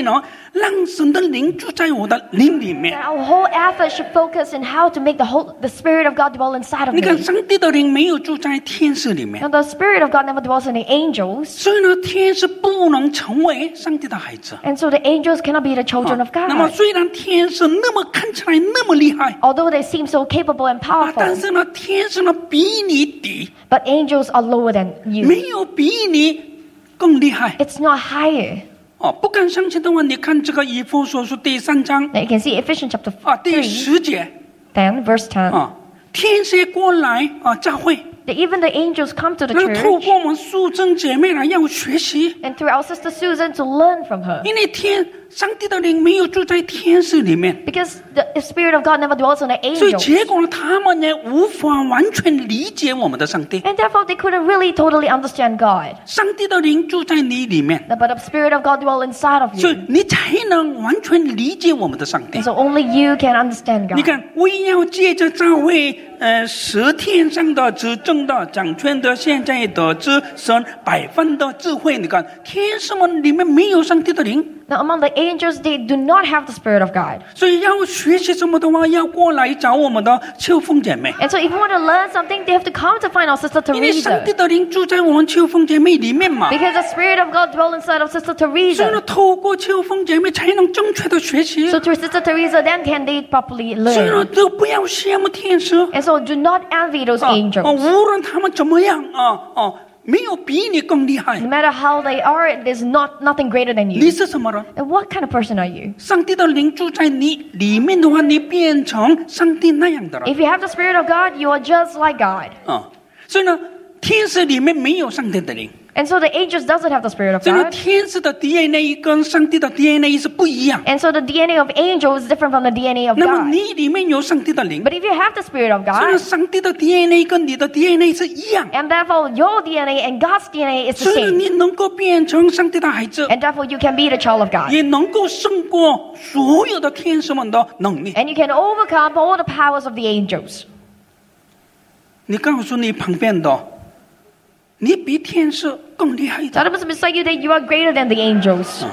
让神的灵住在我的灵里面。 That our whole effort should focus in how to make the Spirit of God dwell inside of 你看， me. 上帝的灵没有住在天使里面， Now the Spirit of God never dwells in the angels, 所以呢，天使不能成为上帝的孩子。 and so the angels cannot be the children of 那么， God. 虽然天使那么看起来那么厉害 Although they seem so capable and 但 powerful, 是呢，天使呢比你低， but angels are lower than you. 没有比你更厉害。 It's not higher. 不敢相信的话，你看这个以弗所书第3章 Now you can see Ephesians chapter 第 3, 10节 verse 10. 天使过来教会， That even the angels come to the 那透 church 过我们淑珍姐妹来要学习， and through our sister Susan to learn from her. 因为上帝的灵没有住在天使里面， Because the Spirit of God never dwells on the 所以 angels. 结果呢，他们也无法完全理解我们的上帝。 And therefore they couldn't really totally understand God. 上帝的灵住在你里面， But the Spirit of God dwells inside of 所以 you. 你才能完全理解我们的上帝 And。so only you can understand 你 God. 看，我也要借着教会，使天上的、执政的、掌权的、现在的、之神百分的智慧。你看，天使们里面没有上帝的灵， Now among the angels, they do not have the Spirit of God. 所以要学习什么的话，要过来找我们的秋凤姐妹， And so if you want to learn something, they have to come to find our sister 因为上 Teresa. 帝的灵住在我们秋凤姐妹里面嘛。 Because the Spirit of God dwells inside of sister 所以呢， Teresa. 透过秋凤姐妹才能正确的学习。 So through sister Teresa, then can they properly 所以呢， learn. 都不要羡慕天使。 And so do not envy those angels. 无论他们怎么样没有比你更厉害 No。matter how they are, there's nothing greater than 你 you. 是什么人？ And what kind of person are you? 上帝的灵住在你里面的话，你变成上帝那样的人 If you have the Spirit of God, you are just like God. 所以呢，天使里面没有上帝的灵， And so the angels doesn't have the Spirit of 所以呢， God. 天使的 DNA 跟上帝的 DNA 是不一样。 And so the DNA of angels is different from the DNA of 那么 God. 你里面有上帝的灵， But if you have the Spirit of 所以呢， God, 上帝的 DNA 跟你的 DNA 是一样， and therefore your DNA and God's DNA is the 所以呢， same. 你能够变成上帝的孩子， And therefore you can be the child of God. 也能够胜过所有的天使们的能力。 And you can overcome all the powers of the angels. 你告诉你旁边的，你比天使更厉害 Tell 的。 the person beside you that you are greater than the angels.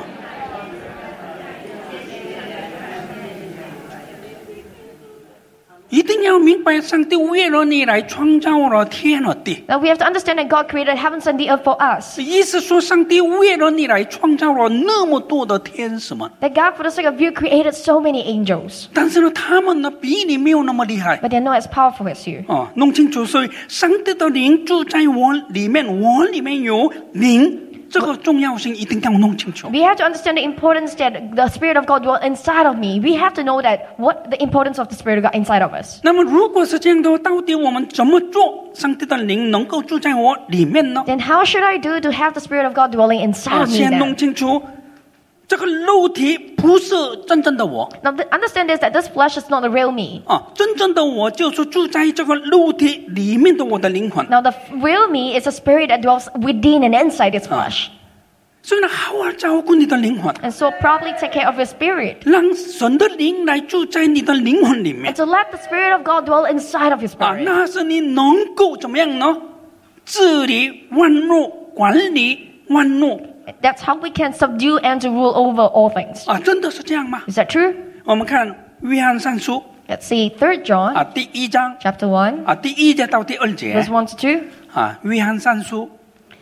一定要明白，上帝为了你来创造了天和地。 Now we have to understand that God created heavens and the earth for us. 意思说，上帝为了你来创造了那么多的天使们， That God, for the sake of you, created so many angels. 但是呢，他们呢比你没有那么厉害。 But they're not as powerful as you. 弄清楚，所以上帝的灵住在我里面，我里面有灵，这个重要性一定要弄清楚。 We have to understand the importance that the Spirit of God dwells inside of me. We have to know that what the importance of the Spirit of God inside of us. 那么，如果是这样的话，到底我们怎么做，上帝的灵能够住在我里面呢？ Then how should I do to have the Spirit of God dwelling inside of me 先弄 then? 清楚，这个肉体不是真正的我。 Now understand this, that this flesh is not the real me. 真正的我就是住在这个肉体里面的我的灵魂。 Now the real me is a spirit that dwells within and inside this flesh. 所以呢，好好照顾你的灵魂， And so properly take care of your spirit. 让神的灵来住在你的灵魂里面 And to let the Spirit of God dwell inside of your spirit. 那是你能够怎么样呢？治理万物，管理万物 That's how we can subdue and to rule over all things. 真的是这样吗？ Is that true? 我们看约翰三书 Let's see 3 John 第1章 chapter 1, 第1节到第2节 verse 1 to 2. 约翰三书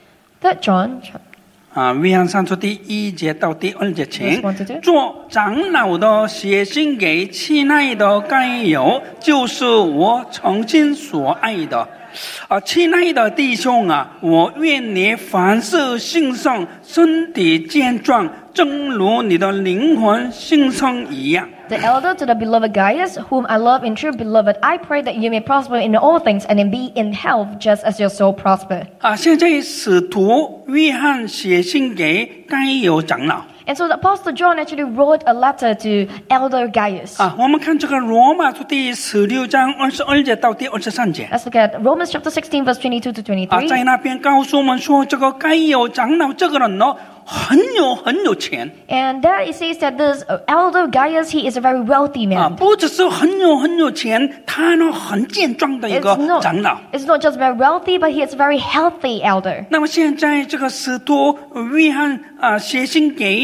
3 John 约翰三书第1节到第2节，请 Verse 1 to 2. 做长老的写信给亲爱的该友，就是我曾经所爱的。亲爱的弟兄我愿你凡事兴盛，身体健壮，正如你的灵魂兴盛一样。 The elder to the beloved Gaius, whom I love in true beloved, I pray that you may prosper in all things and be in health just as your soul prosper. 现在使徒约翰写信给该友长老。 And so the Apostle John actually wrote a letter to Elder Gaius. 我们看这个罗马书第16章22节到第23节。 Let's look at Romans chapter 16, verse 22 to 23. 在那边告诉我们说，这个该友长老这个人呢，很有钱 And there it says that this Elder Gaius, he is a very wealthy man. 不只是很有钱，他呢很健壮的一个长老。 It's not just very wealthy, but he is a very healthy elder. 那么现在这个使徒约翰写信给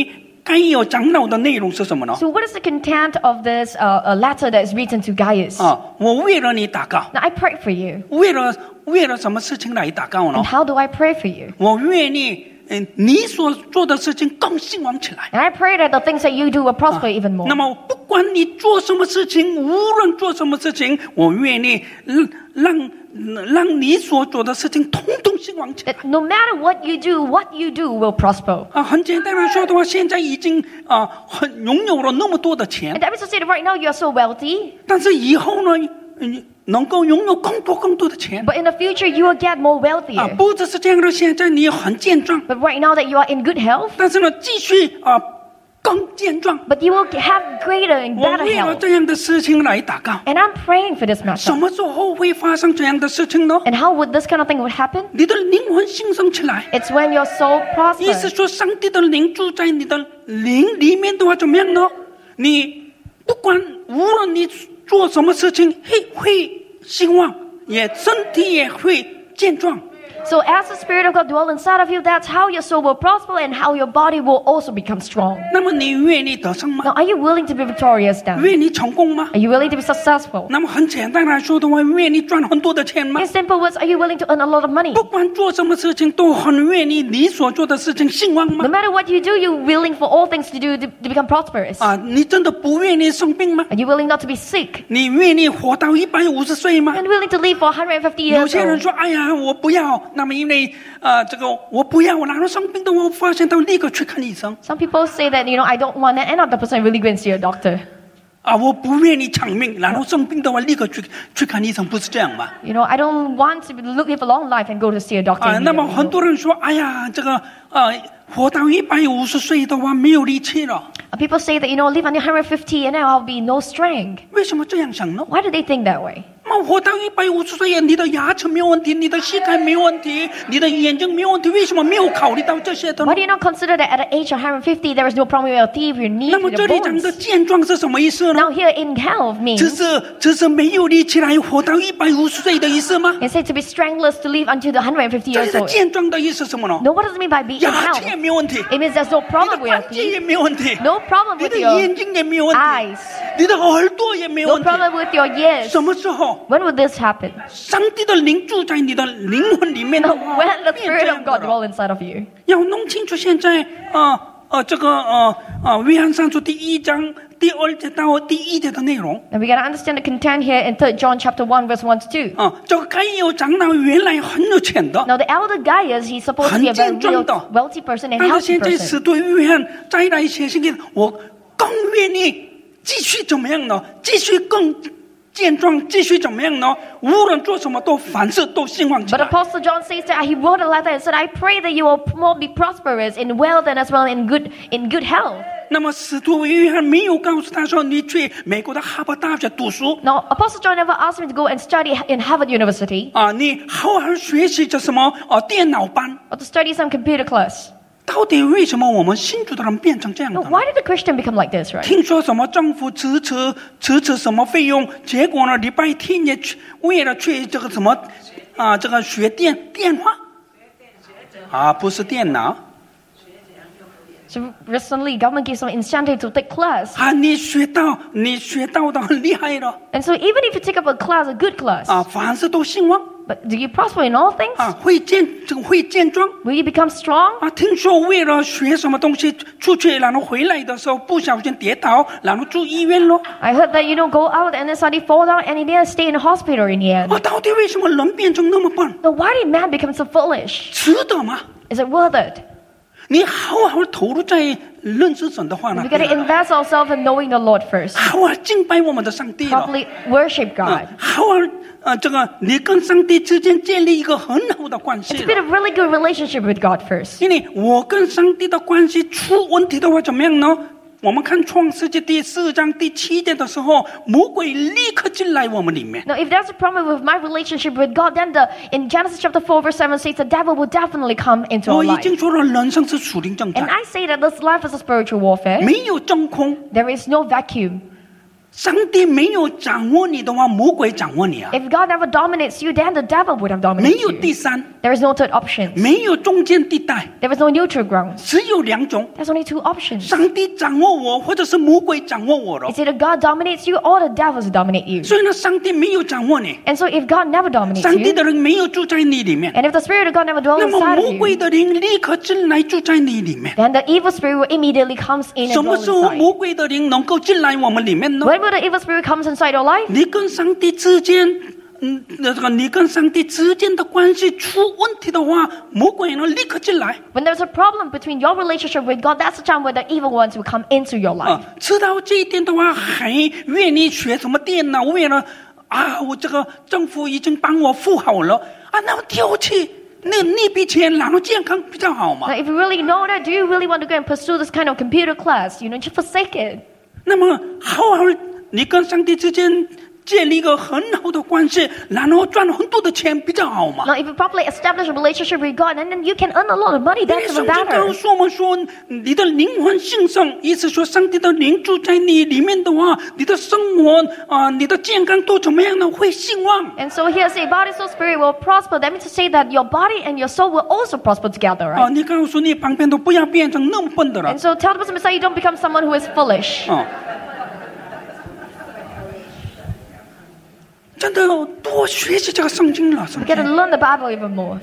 该有长老的内容是什么呢？ So what is the content of this letter that is written to Gaius? 我为了你祷告， Now I pray for you. 为了什么事情来祷告呢 And？ how do I pray for you? 我愿意，你所做的事情更兴旺起来。 And I pray that the things that you do will prosper even more. 那么不管你做什么事情，无论做什么事情，我愿意让你所做的事情统统兴旺起来。 That no matter what you do will prosper. 很简单的说的话，现在已经拥有了那么多的钱 And，that means to say that right now you are so wealthy, 但是以后呢，能够拥有更多的钱 but in the future you will get more wealthier. 不只是这样的，现在你很健壮， But right now that you are in good health, 但是呢，继续更健壮。 but you will have greater and 我 better 为了 health. 这样的事情来祷告。 And I'm praying for this 什 matter. 么时候会发生这样的事情呢？ And how would this kind of thing would happen? 你的灵魂兴盛起来， It's when your soul 意思 prospers. 说，上帝的灵住在你的灵里面的话，怎么样呢？你不管无论你做什么事情，会兴旺，身体也会健壮。 So as the Spirit of God dwells inside of you, that's how your soul will prosper and how your body will also become strong. 那么你愿意得胜吗？ Now, are you willing to be victorious then? 愿意成功吗？ Are you willing to be successful? 那么很简单来说的话，愿意赚很多的钱吗 In？simple words, are you willing to earn a lot of money? 不管做什么事情，都很愿意你所做的事情兴旺吗 No？ matter what you do, you're willing for all things to do to become prosperous. 你真的不愿意生病吗？ Are you willing not to be sick? 你愿意活到150岁吗？ And willing to live for 150 有 years 些人 old? 说：“哎呀，我不要。”那么因为我不要，我然后生病的，我发现到立刻去看医生。 Some people say that, I don't want that, and not the person really go and see a doctor. 我不愿意长命，然后生病的话立刻去看医生，不是这样吗？ I don't want to live a long life and go to see a doctor. 那么 immediately. 很多人说：“哎呀，活到150岁的话没有力气了。 People say that, live until 150 and then I'll be no strength. ” 为什么这样想呢？ Why do they think that way? 活到150岁，你的牙齿没有问题，你的膝盖没有问题，你的眼睛没有问题，为什么没有考虑到这些的呢 Why？do you not consider that at the age of 150 there is no problem with your teeth, your knees, 那么 with 这 your 里讲的 bones? 健壮是什么意思呢？ Now here in health means 这是没有力气来活到150岁的意思吗？ it said to be strengthless to live until the 150 这里 years 的 old. 健壮的意思是什么呢？ No, what does it mean by being in 牙齿 health? 也没有问题， It means there's no 你 problem 的 with your 关节 teeth, 也没有问题， no problem 你 with 的 your 眼睛也没有问题， eyes, 你的耳朵也没有 no 问题。 problem with your ears. 什么时候 When would this happen? 上帝的灵住在你的灵魂里面的话， When the 变 Spirit 这 of 样的 God 了 dwells inside of you. 要弄清楚现在约翰上书第1章第2节到第1节的内容。 And we got to understand the content here in 3 John chapter 1 verse 1 to 2. 这个该有长老原来很有钱的， Now the elder Gaius, he's supposed to be a very 很健壮的。 wealthy person and 但是 healthy 现在 person. 使徒约翰再来写信给我，更愿意继续怎么样呢？继续更健壮，继续怎么样呢？无论做什么都凡事都兴旺起 But 来。 Apostle John says that he wrote a letter and said, I pray that you will more be prosperous in wealth and as well in good health. 那么使徒约翰没有告诉他说你去美国的哈佛大学读书 Now, Apostle John never asked him to go and study in Harvard University 你好好学习这什么电脑班。 or to study some computer class. 到底为什么我们信主的人变成这样的 Now, 呢？ why did the Christian become like this, right? 听说什么政府支持什么费用，结果呢礼拜天也去为了去这个什么这个学电话不是电脑 So recently, government gives some incentive to take class. 你学到的很厉害了 And so even if you take up a class, a good class, 凡事都兴旺 but do you prosper in all things? 会健壮 Will you become strong? 听说为了学什么东西出去，然后回来的时候不小心跌倒，然后住医院咯。 I heard that go out and then suddenly fall down and in the end stay in the hospital in the end. 到底为什么人变成那么笨？ Now, why did man become so foolish? 值得吗？ Is it worth it? 你好好投入在认识神的话呢 We got to invest ourselves in knowing the Lord first. 好好敬拜我们的上帝了 Properly worship God. 好好你跟上帝之间建立一个很好的关系 To build a really good relationship with God first. 因为我跟上帝的关系出问题的话怎么样呢？我们看创世纪第4章第7节的时候，魔鬼立刻进来我们里面。 Now, if there's a problem with my relationship with God, then in Genesis chapter 4 verse 7 says the devil will definitely come into our 我已 life. 经说了，人生是属灵征 And 战， I say that this life is a spiritual warfare. 没有真空。 There is no vacuum. 上帝没有掌握你的话，魔鬼掌握你啊。 If God never dominates you, then the devil would have 没 dominated 有 you. 第三， There is no third option. 没有中间地带， There is no neutral ground. 只有两种： There's only two options. 上帝掌握我，或者是魔鬼掌握我了 It's。either God dominates you or the devils dominate you. 所以呢，上帝没有掌握你， And so if God never dominates 上帝 you, 的人没有住在你里面， and if the Spirit of God never dwells 那么 inside 魔 of 鬼 you, 的灵立刻进来住在你里面。 then the evil spirit will immediately comes in 什 and 么 dwell 时候 inside. 魔鬼的灵能够进来我们里面呢？ When will the evil spirit comes inside your life? 你跟上帝之间，你跟上帝之间的关系出问题的话，魔鬼呢立刻进来 When there's a problem between your relationship with God, that's the time where the evil ones will come into your life. 知道这一点的话，还愿意学什么电脑？为了我这个政府已经帮我付好了那么丢弃那笔钱，然后健康比较好嘛 Now, if you really know that, do you really want to go and pursue this kind of computer class? Just forsake it. 那么好好你跟上帝之间建立一个很好的关系，然后赚很多的钱比较好嘛。 Now, if you properly establish a relationship with God, and then you can earn a lot of money, 因为 that's 圣 even 经告 better. 诉我们说，你的灵魂兴盛，意思说上帝的灵住在你里面的话，你的生活你的健康都怎么样呢？会兴旺。 And so here say body, soul, spirit will prosper. That means to say that your body and your soul will also prosper together, right? 你告诉你旁边都不要变成那么笨的了 And so tell the person beside you, don't become someone who is foolish. 真的多学习这个圣经了，圣 We got to 经 learn the Bible even more.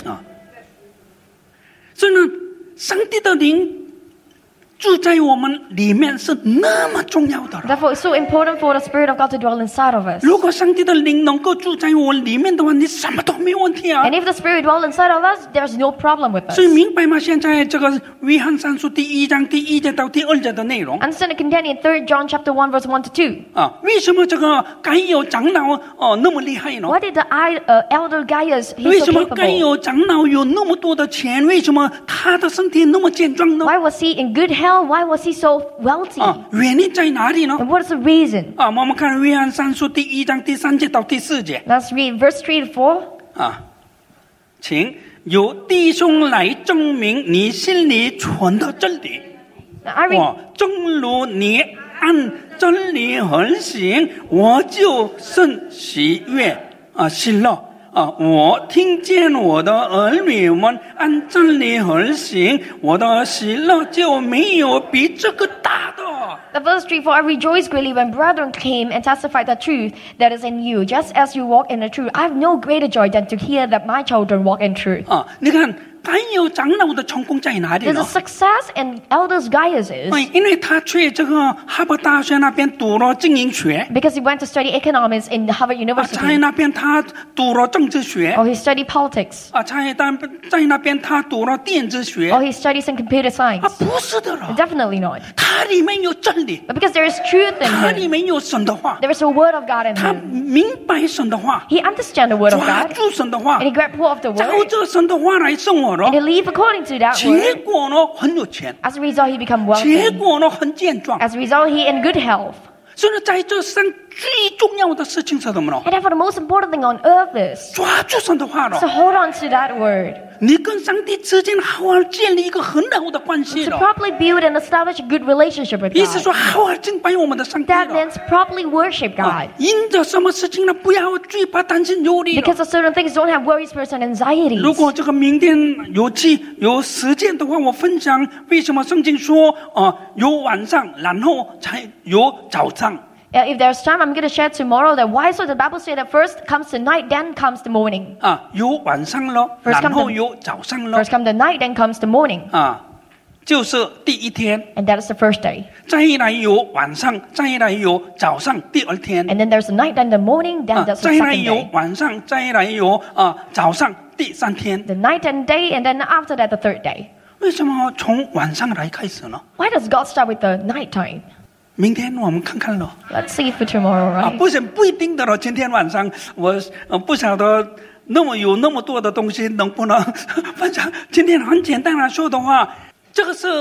所以呢，上帝的灵住在我们里面是那么重要的了。 Therefore, it's so important for the Spirit of God to dwell inside of us. 如果上帝的灵能够住在我里面的话，你什么都没问题啊 And。if the Spirit dwells inside of us, there's no problem with us. 所以明白吗？现在这个约翰三书第1章第1节到第2节的内容 Understand it contained in 3 John chapter 1 verse 1 to 2. 为什么这个该有长老那么厉害呢？ Why did the elder Gaius, 为 he's 什 so 么该 capable? 有长老有那么多的钱？为什么他的身体那么健壮呢？ Why was he in good health? Why was he so wealthy? 原因在哪里呢？ And what is the reason? 我们看约翰三书第1章第3节到第4节 Let's read verse 3 to 4. 请有弟兄来证明你心里存的真理。 Now I read 正如你按真理而行，我就甚喜悦喜乐。我听见我的儿女们按真理而行，我的喜乐就没有比这个大的。 The verse 3, for I rejoiced greatly when brethren came and testified the truth that is in you, just as you walk in the truth. I have no greater joy than to hear that my children walk in truth. 你看该有长老的成功在哪里 There's 呢 a？success in elders Gaius is 因为他去这个哈佛大学那边读了经营学， because he went to study economics in Harvard 在 University, 那边他读了政治学， or he studied politics, 在那边他读了电子学， or he studied some computer science. 不是的了， Definitely not. 它里面有真理， But because there is truth 它 in 里 him, 面有神的话， there is a word of God in 他 him. 明白神的话， He understands the word of 抓 God, 住神的话 and，he grabbed hold of the 照 word, 着神的话来生活了 and he，lived according to that 结 word. 果呢很有钱， As a result, he became 结 wealthy. 果呢很健壮， As a result, he in good health. 所以呢在这上最重要的事情是什么呢？ And therefore, the most important thing on earth is 抓住神的话 to 了， hold on to that word, 你跟上帝之间好好建立一个很好的关系 to 了， properly build and establish a good relationship with 意思 God. 说好好敬拜我们的上帝 That 了。 means properly worship God. 因着什么事情呢？不要惧怕、担心、忧虑了。 Because of certain things, don't have worries, fears, and 如 anxieties. 果这个明天有时间的话，我分享为什么圣经说有晚上，然后才有早上。 If there's time, I'm going to share tomorrow that why so the Bible says that first comes the night, then comes the morning. 有晚上了， First 然 come 后 the- 有早上了 First comes the night, then comes the morning. 就是第一天， And that is the first day. 再来有晚上，再来有早上，第二天， And then there's the night, then the morning, then that's the 再来 second 有 day. 晚上，再来有早上，第三天。 The night and day, and then after that, the third day. 为什么从晚上来开始呢？ Why does God start with the night time? 明天我们看看咯。 Let's see for tomorrow, right? 不一定的了。今天晚上我不晓得有那么多的东西能不能分享。今天很简单来说的话，这个是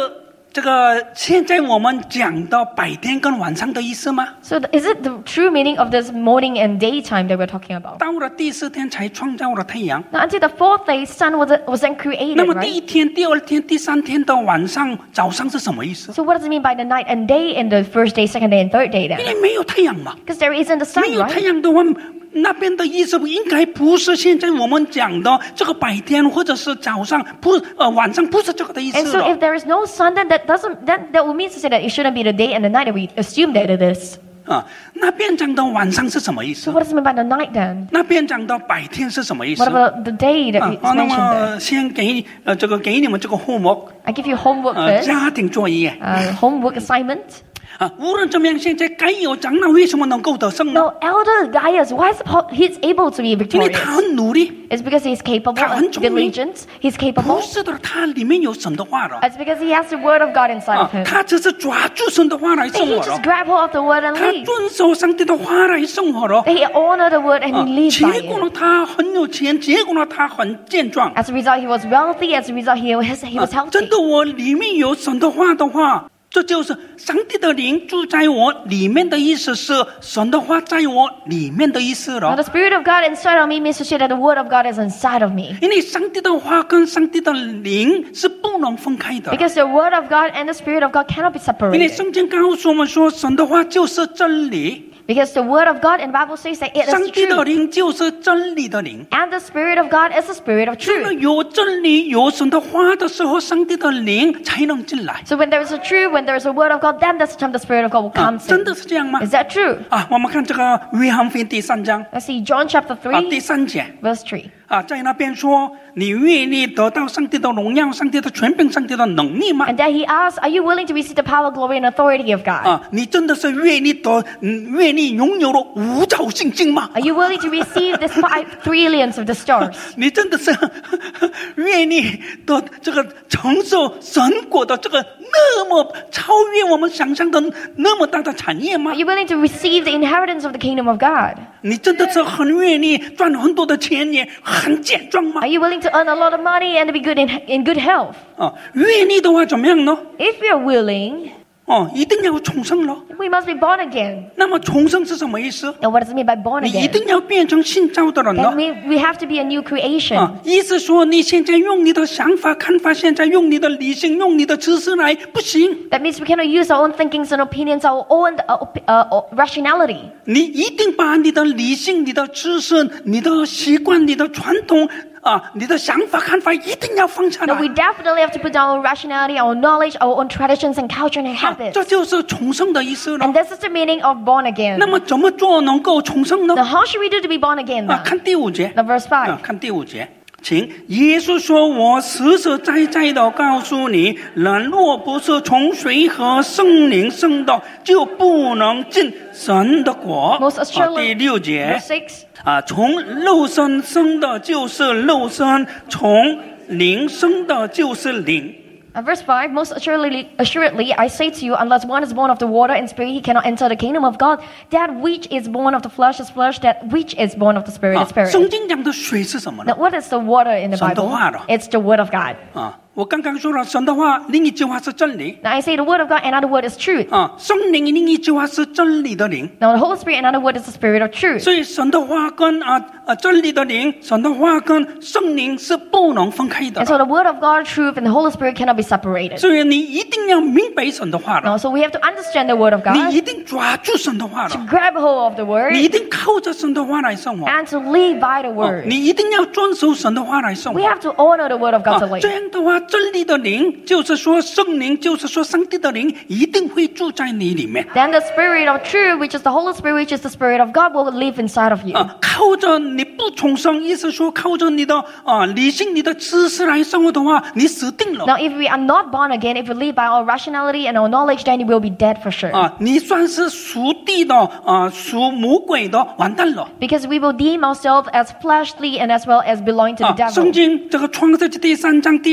这个现在我们讲到白天跟晚上的意思吗？ So is it the true meaning of this morning and daytime that we're talking about? 到了第4天才创造了太阳。 Now, until the fourth day, sun wasn't created, 那么第 right? 1天、第2天、第3天的晚上、早上是什么意思？ So what does it mean by the night and day in the first day, second day, and third day 因 then? 为没有太阳嘛， Because there isn't the 没 sun, 有太 right? 阳的话，那边的意思应该不是现在我们讲的这个白天或者是早上，晚上不是这个的意 And 思 so 了 if there is no sun, then that would mean to say that it shouldn't be the day and the night that we assume that it is. 啊。那边讲的晚上是什么意 So 思？ what does it mean by the night then? 那边讲的白天是什么意思？ What about the day that is 那 mentioned there? 么先给你们这个 homework， I give you homework first, 家庭作业 homework assignment. 啊。无论怎么样，现在该有长老为什么能够得胜呢？ Now, Elder Gaius, why is he's able to be 因为 victorious? 他很努力， It's because he's capable 他很 and 聪明。 diligent. He's 不 capable. 是的，他里面有神的话了 It's because he has the word of God inside 啊 of him. 他只是抓住神的话来 And 生 he 活 just 了， grab hold of the word and 他 leave. 遵守上帝的话来生活了。 And he honor the word and 啊 he lives 结 by 果呢， it. 他很有钱，结果呢，他很健壮。 As a result, he was wealthy. As a result, he was 真 healthy. 的，我里面有神的话的话，这就是上帝的灵住在我里面的意思，是神的话在我里面的意思 Now, 了。 the Spirit of God inside of me means to say that the word of God is inside of me. 因为上帝的话跟上帝的灵是不能分开的。 Because the word of God and the Spirit of God cannot be 因为 separated. 圣经告诉我们说，神的话就是真理， Because the word of God in the Bible says that it 上 is 帝的 true. 灵就是真理的灵。 And the Spirit of God is the Spirit of 那么 truth. 有真理、有神的话的时候，上帝的灵才能进来。 So when there is a truth, when there is a word of God, then that's the time the Spirit of God will 啊 come， 真 in. 的是这样吗？ Is that true? 啊，我们看这个约翰福音第3章 Let's see John chapter 啊第 3, 3节 verse 3. 啊，在那边说，你愿意得到上帝的荣耀、上帝的权柄、上帝的能力吗？ And then he asks, are you willing to receive the power, glory, and authority of God? 啊，你真的是愿意拥有了无照星星吗？ Are you willing to receive this 5 trillions of the stars? 你真的是愿意的这个承受神国的这个那么超越我们想象的那么大的产业吗 Are？you willing to receive the inheritance of the kingdom of God? 你真的是很愿意赚很多的钱，也很健壮吗 Are？you willing to earn a lot of money and to be good in good health? 啊，愿意的话怎么样呢？ If we are willing, 哦，一定要重生了。 we must be born again. 那么重生是什么意思？ And what does it mean by born 你一 again? 定要变成新造的人 That 了。 we have to be a new creation. 啊，意思说你现在用你的想法、看法，现在用你的理性、用你的知识来不行。 That means we cannot use our own thinkings and opinions, our own rationality. 你一定把你的理性、你的知识、你的习惯、你的传统啊，你的想法、看法一定要放下 No, 来 we。definitely have to put down our rationality, our knowledge, our own traditions and culture and 啊 habits. 这就是重生的意思了 And。this is the meaning of born 那 again. 么怎么做能够重生呢 Now,？how should we do to be born again 啊， then? 看第5节。 Now, verse 5. 看第5节，请耶稣说：“我实实在在的告诉你，人若不是从水和圣灵生的，就不能进神的国。” Most assuredly, 第6节 verse 6. 啊，从肉身生的就是肉身，从灵生的就是灵。 Verse 5, most assuredly, I say to you, unless one is born of the water and spirit, he cannot enter the kingdom of God. That which is born of the flesh is flesh, that which is born of the spirit 啊 is，spirit. 圣经讲的水是什么呢 Now,？what is the water in the 神的 Bible? 话了。 It's the word of God. 啊，我刚刚说了神的话，另一句话是真理 Now, I say the word of God, another word is truth. 啊，圣灵另一句话是真理的灵。 Now, the Holy Spirit, another word is the spirit of truth. 所以神的话跟真理的灵，神的话跟圣灵是不能分开的 And。so the word of God, truth, and the Holy Spirit cannot be separated. 所以你一定要明白神的话了， Now, so we have to understand the word of 你 God, 一定抓住神的话 to 了， grab hold of the 你 word, 一定靠着神的话来生活， and to live by the 哦 word. 你一定要遵守神的话来生 We 活。 have to honor the word of God to 啊 live. 这样的话，真理的灵就是说圣灵，就是说上帝的灵，一定会住在你里面。 Then the spirit of truth, which is the Holy Spirit, which is the spirit of God, will live inside of you. 啊，靠着你不重生，意思说靠着你的理性、你的知识来生活的话，你死定了。 Now, if we are not born again, if we live by our rationality and our knowledge, then we will be dead for sure. 啊，你算是属地的属魔鬼的，完蛋了。 Because we will deem ourselves as fleshly and as well as belonging to the 圣 devil. 经这个创世纪第3章第14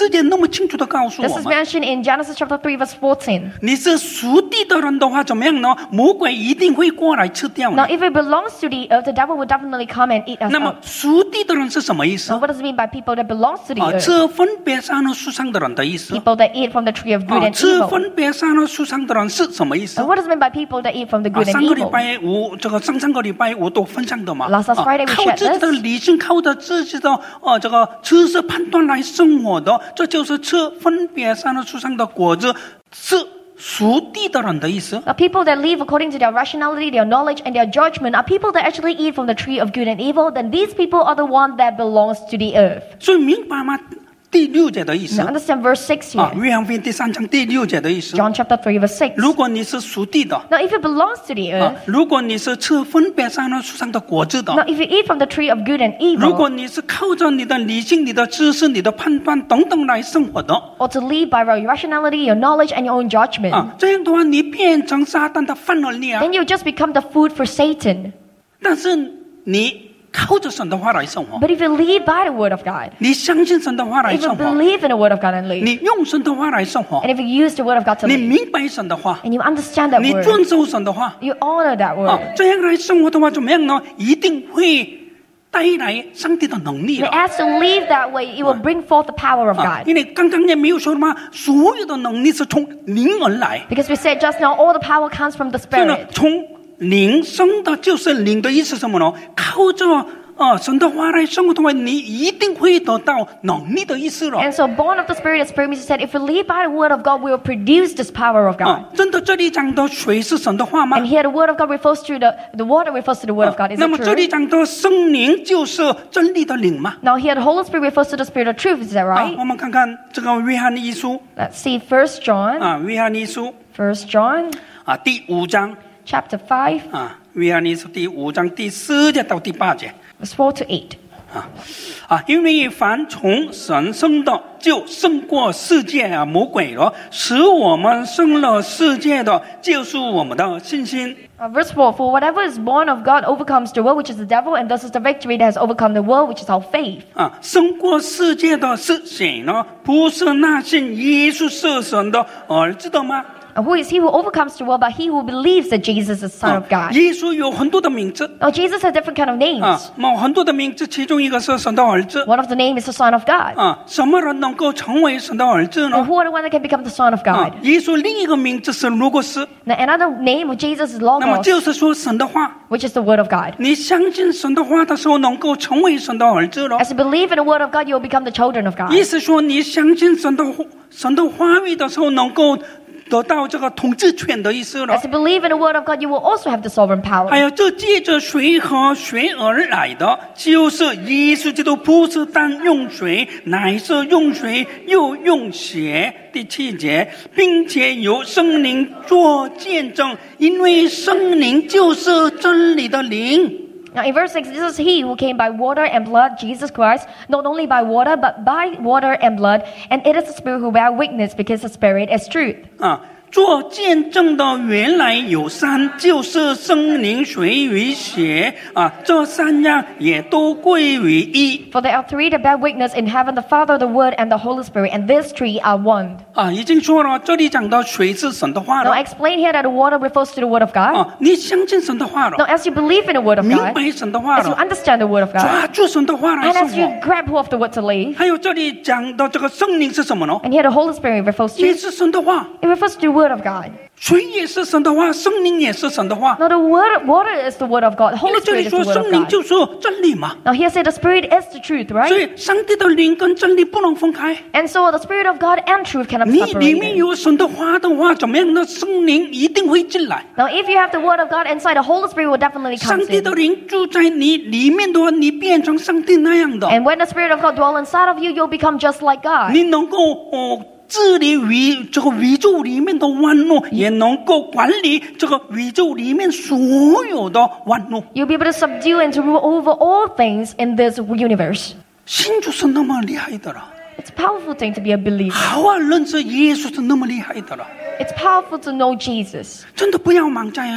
世界那么清楚的告诉 This 我 is 们， mentioned in Genesis chapter 3 verse 14. 你是属地的人的话，怎么样呢？魔鬼一定会过来吃掉你。 Now, if it belongs to the earth, the devil will definitely come and eat us 那么 up. 属地的人是什么意思 Now, what does it mean by people that belongs to the earth? 吃分别善恶树上的人的意思。 People that eat from the tree of good and 吃 evil. 分别善恶树上的人是什么意思 And what does it mean by people that eat from the good and 上个礼 evil? 拜五，上个礼拜五都分享的嘛。 Last Friday we 靠 shared 自己的 this. 理性，靠着自己的这个知识判断来生活的，这就是吃分别善恶树上的果子，是属地的人的意思。 Now, people that live according to their rationality, their knowledge, and their judgment are people that actually eat from the tree of good and evil. Then these people are the one that belongs to the earth. 所以明白吗？第6节的意思 Now, understand verse 6 here. 约翰福音第3章第6节的意思。 John chapter 3 verse 6. 如果你是属地的， Now, if it belongs to the earth, 如果你是吃分别善恶树上的果子的， now if you eat from the tree of good and 如果 evil, 你是靠着你的理性、你的知识、你的判断等等来生活的， or to live by your rationality, your knowledge, and your own judgment, 这样的话，你变成撒旦的饭而已啊。 then you just become the food for Satan. 但是你靠着神的话来生活， But if you live by the word of God, 你相信神的话来 if you 生活， believe in the word of God and live, 你用神的话来生活， and if you use the word of God to 你 live, 明白神的话， and you understand that 你 word, 遵守神的话， you honor that word, 这样来生活的话，怎么样呢？一定会带来上帝的能力 and 了。 as you live that way, it will bring forth the power of God. 因为刚刚也没有说吗？所有的能力是从灵而来， Because we said just now, all the power comes from the 所以呢 Spirit. 从灵生的就是灵的意思是什么呢？靠着神的话来生活的话，你一定会得到能力的意思了。 And so, born of the Spirit, the Spirit means said, if we live by the word of God, we will produce this power of God. 真的，这里讲的水是神的话吗 And？here, the word of God refers to the water refers to the word of God. Is 那 it 么这里 true? 讲的圣灵就是真理的灵嘛？ Now, here, the Holy Spirit refers to the Spirit of truth. Is that right? 我们看看这个约翰一书 Let's see 1 John, 约翰一书 1 John 第5章 chapter 5, 约翰一书第5章第4节到第8节 verse 4 to 8. 因为凡从神生的，就胜过世界魔鬼了。使我们胜了世界的，就是我们的信心。 Verse 4, for whatever is born of God overcomes the world, which is the devil, and thus is the victory that has overcome the world, which is our faith. 胜过世界的是谁呢？不是那信耶稣是神的儿子的吗？ Who is he who overcomes the world, but he who believes that Jesus is the Son of God? 耶稣有很多的名字 Now, Jesus has different kind of names. 很多的名字，其中一个是神的儿子 One of the names is the Son of God. 什么人能够成为神的儿子 And 呢？ who are the one that can become the Son of God? 耶稣另一个名字是路格斯， Now, another name of Jesus is 那么 Logos, 就是说神的话， which is the Word of God. 你相信神的话的时候，能够成为神的儿子了。 As you believe in the Word of God, you will become the children of God. 意思说，你相信神的话语的时候，能够得到这个统治权的意思了 As。you believe in the Word of God, you will also have the sovereign 还 power. 有，这借着水和水而来的，就是耶稣基督不是单用水，乃是用水又用血。第7节，并且由圣灵做见证，因为圣灵就是真理的灵。 Now, in verse 6, this is he who came by water and blood, Jesus Christ, not only by water, but by water and blood. And it is the Spirit who bear witness, because the Spirit is truth. 做见证的原来有3，就是圣灵、水与血这3样也都归于一。 For there are 3 that bear witness in heaven, the Father, the Word, and the Holy Spirit, and these 3 are one. 已经说了，这里讲到水是神的话 Now, 了 I explain here that the water refers to the Word of God. 你相信神的话 Now, 了， as you believe in the Word of 明 God, 白神的话 as you 了， understand the Word of 抓 God, 住神的话来 and 生 as you 活。 grab hold of the Word to live, 还有这里讲到这个圣灵是什么呢？ and here the Holy Spirit refers 也 to, 是神的话， it refers to the Word of God. 水也是神的话，圣灵也是神的话。 Now, the water is the Word of God, the 因 Holy 为这 Spirit 里 is the 说 Word 圣 of 灵 God. 就是真理嘛， Now, here say the Spirit is the truth, 所 right? 以上帝的灵跟真理不能分开。 And so the Spirit of God and truth cannot be 你里面 separated. 有神的话的话，怎么样呢？圣灵一定会进来。 Now, if you have the Word of God inside, the Holy Spirit will definitely 上 come 帝的 in. 灵住在你里面的话，你变成上帝那样的， And when the Spirit of God dwells inside of you, you'll become just like God. 你能够治理这个宇宙里面的万物，也能够管理这个宇宙里面所有的万物。 You'll be able to subdue and to rule over all things in this universe. 信主是那么厉害的了， It's a powerful thing to be a believer. 好认识耶稣是那么厉害的了， It's powerful to know Jesus. 真的不要忙在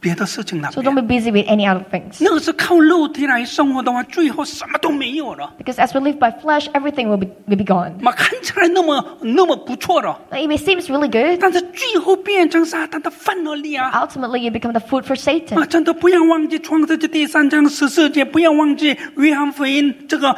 别的事情那 So 边。 don't be busy with any other things. 那个是靠肉体来生活的话，最后什么都没有了。 Because as we live by flesh, everything will be gone. 看起来那么不错了， It may seem really good. 但是最后变成撒旦的饭而已啊！ Ultimately, you become the food for Satan. 真的不要忘记创世纪第3章14节，不要忘记约翰福音这个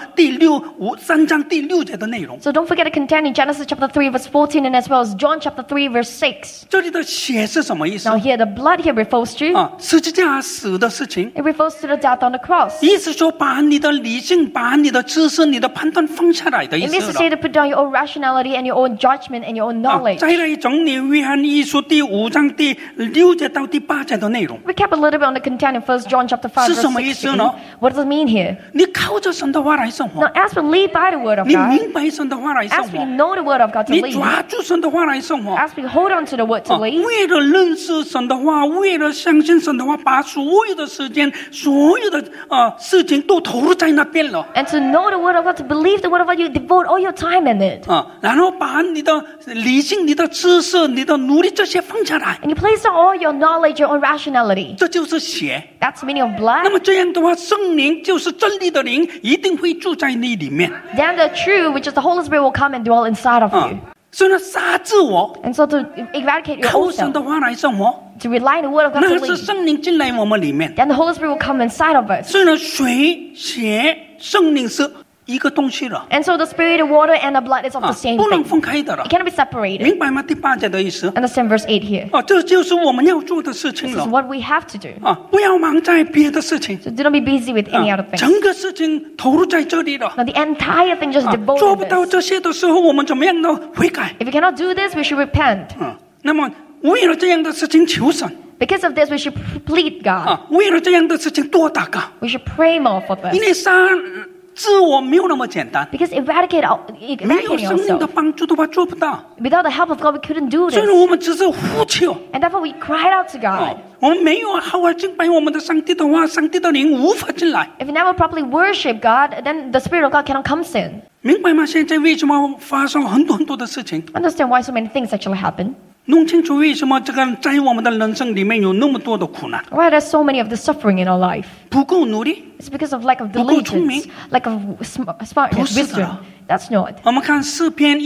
3章第6节的内容。 So don't forget to contend in Genesis chapter 3 verse 14 and as well as John chapter 3 verse 6. 这里的血是什么意思 Now here, the blood here refers to, 十字架死的事情， it refers to the death on the cross. 意思说把你的理性、把你的知识、你的判断放下来的意 It 思 means to say 了。 to put down your own rationality and your own judgment and your own knowledge. 再来整理约翰一书第5章第6节到第8节的内容。 Recap a little bit on the content in 1 John chapter 5 是 verse 什么意思呢？ 16. What does it mean here? 你靠着神的话来生活 Now,，as we live by the word of 你 God, 明白神的话来生 as we 活， know the word of God to 你 live, 抓住神的话来生活。 as we hold on to the word to live, 为了认识神的话，为了相信神的话，把所有的时间、所有的事情都投入在那边了。 and to know the word of God, to believe the word of God, you devote all your time in it. 然后把你的理性、你的知识、你的努力这些放下来， And you place down all your knowledge, your own rationality. 这就是血。 That's the meaning of 那 blood. 么这样的话，圣灵就是真理的灵，一定会住在你里面。 Then the true, which is the Holy Spirit, will come and dwell inside of you. 所以呢，杀自我， And so to eradicate your 靠 own 神 self, 的话来生活， to rely on the word of God 那 to 是 live, 圣灵进来我们里面。 then the Holy Spirit will come inside of us. 所以呢，水、血、圣灵是一个东西了， And so the Spirit, the water, and the blood is of the same 不能 thing. 分开的了 It。cannot be separated. 明白吗？第8节的意思。 Understand verse 8 here. 这就是我们要做的事情 This is 了。 what we have to do. 不要忙在别的事情， So do not be busy with any other thing. 整个事情投入在这里了。 Now the entire thing just 做 devoted 不 to 到 this. 这些的时候，我们怎么样呢？悔改。 If we cannot do this, we should repent. 那么为了这样的事情求神 Because of this, we should plead God. 为了这样的事情多祷告， We should pray more for 因 this. 为杀自我没有那么简单， Because 没有 eradicating 圣灵的 ourselves. 帮助的话做不到。 Without the help of God, we couldn't do 所以 this. 我们只是呼求。 And therefore, we cried out to God. 我们没有好好敬拜我们的上帝的话，上帝的灵无法进来， If we never properly worship God, then the Spirit of God cannot come in. 明白吗？现在为什么发生很多的事情？ Understand why so many things actually happen? 弄清楚为什么这个在我们的人生里面有那么多的苦难， Why there's so many of the suffering in our life? 不够努力。 It's because of lack of 不够聪明。 diligence, lack of smartness, 不是的。 wisdom. That's not. 我们看诗篇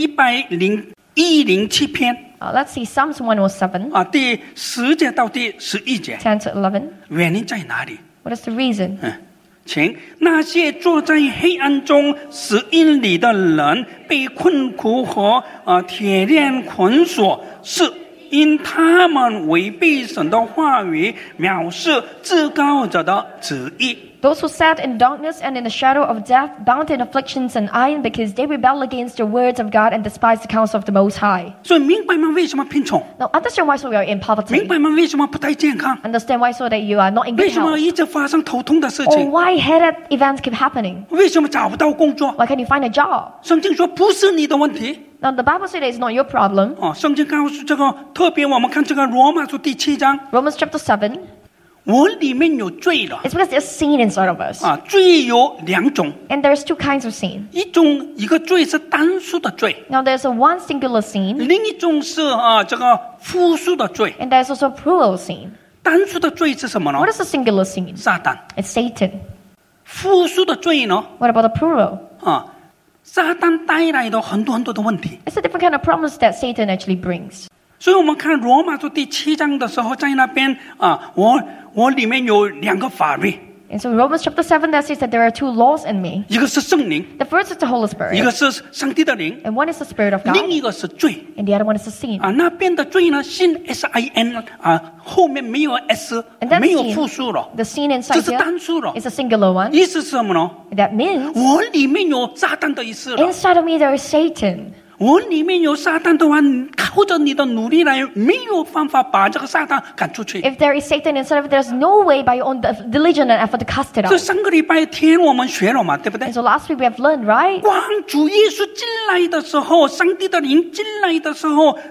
107篇 Let's see Psalms 107, 第10节到第11节， 10 to 11. 原因在哪里？ What is the reason? 请那些坐在黑暗中死荫里的人被困苦和铁链捆锁，是因他们违背神的话语，藐视至高者的旨意。 Those who sat in darkness and in the shadow of death, bound in afflictions and iron, because they rebel against the words of God and despise the counsel of the Most High. 所以明白吗？为什么贫穷？ Now, understand why so we are in 明 poverty. 白吗？为什么不太健康？ Understand why so that you are not in 为 good 什么 health. 一直发生头痛的事 Or 情？ why headache events keep happening. 为什么找不到工作？ Why can't you find a job? 圣经说不是你的问题。 Now, the Bible says that it's not your problem. 圣经告诉这个，特别我们看这个罗马书第7章， Romans chapter 7. 我里面有罪了。 It's because there's sin inside of us. 罪有2种， And there's two kinds of sin. 一个罪是单数的罪， Now, there's a one singular sin, 另一种是这个复数的罪。 and there's also a plural sin. 单数的罪是什么呢 What？is the singular sin? 撒旦。 It's Satan. 复数的罪呢？ What about the plural? 撒旦带来的很多的问题。 It's a different kind of problems that Satan actually brings. 所以我们看罗马书第7章的时候，在那边我里面有2个法律， And so Romans chapter 7 that says that there are two laws in me. 一个是圣灵， The first is the Holy 一个 Spirit, 是上帝的灵， and one is the Spirit of God, 另一个是罪。 and the other one is the sin. 那边的罪呢，信 SIN 后面没有 S， And that 没有 sin, 复数了， the sin 这 inside 是 here 单数了。 is a singular one. 意思是什么呢？ That means 我里面有撒旦的意思了。 inside of me there is Satan. 我里面有撒旦的话，靠着你的努力来，没有办法把这个撒旦赶出去。 If there is Satan inside of it, there's no way by your own diligence and effort to cast it 这 out. 上个礼拜天我们学了嘛，对不对 And？so last week we have learned, right? 光主耶稣进来的时候，上帝的灵进来的时候，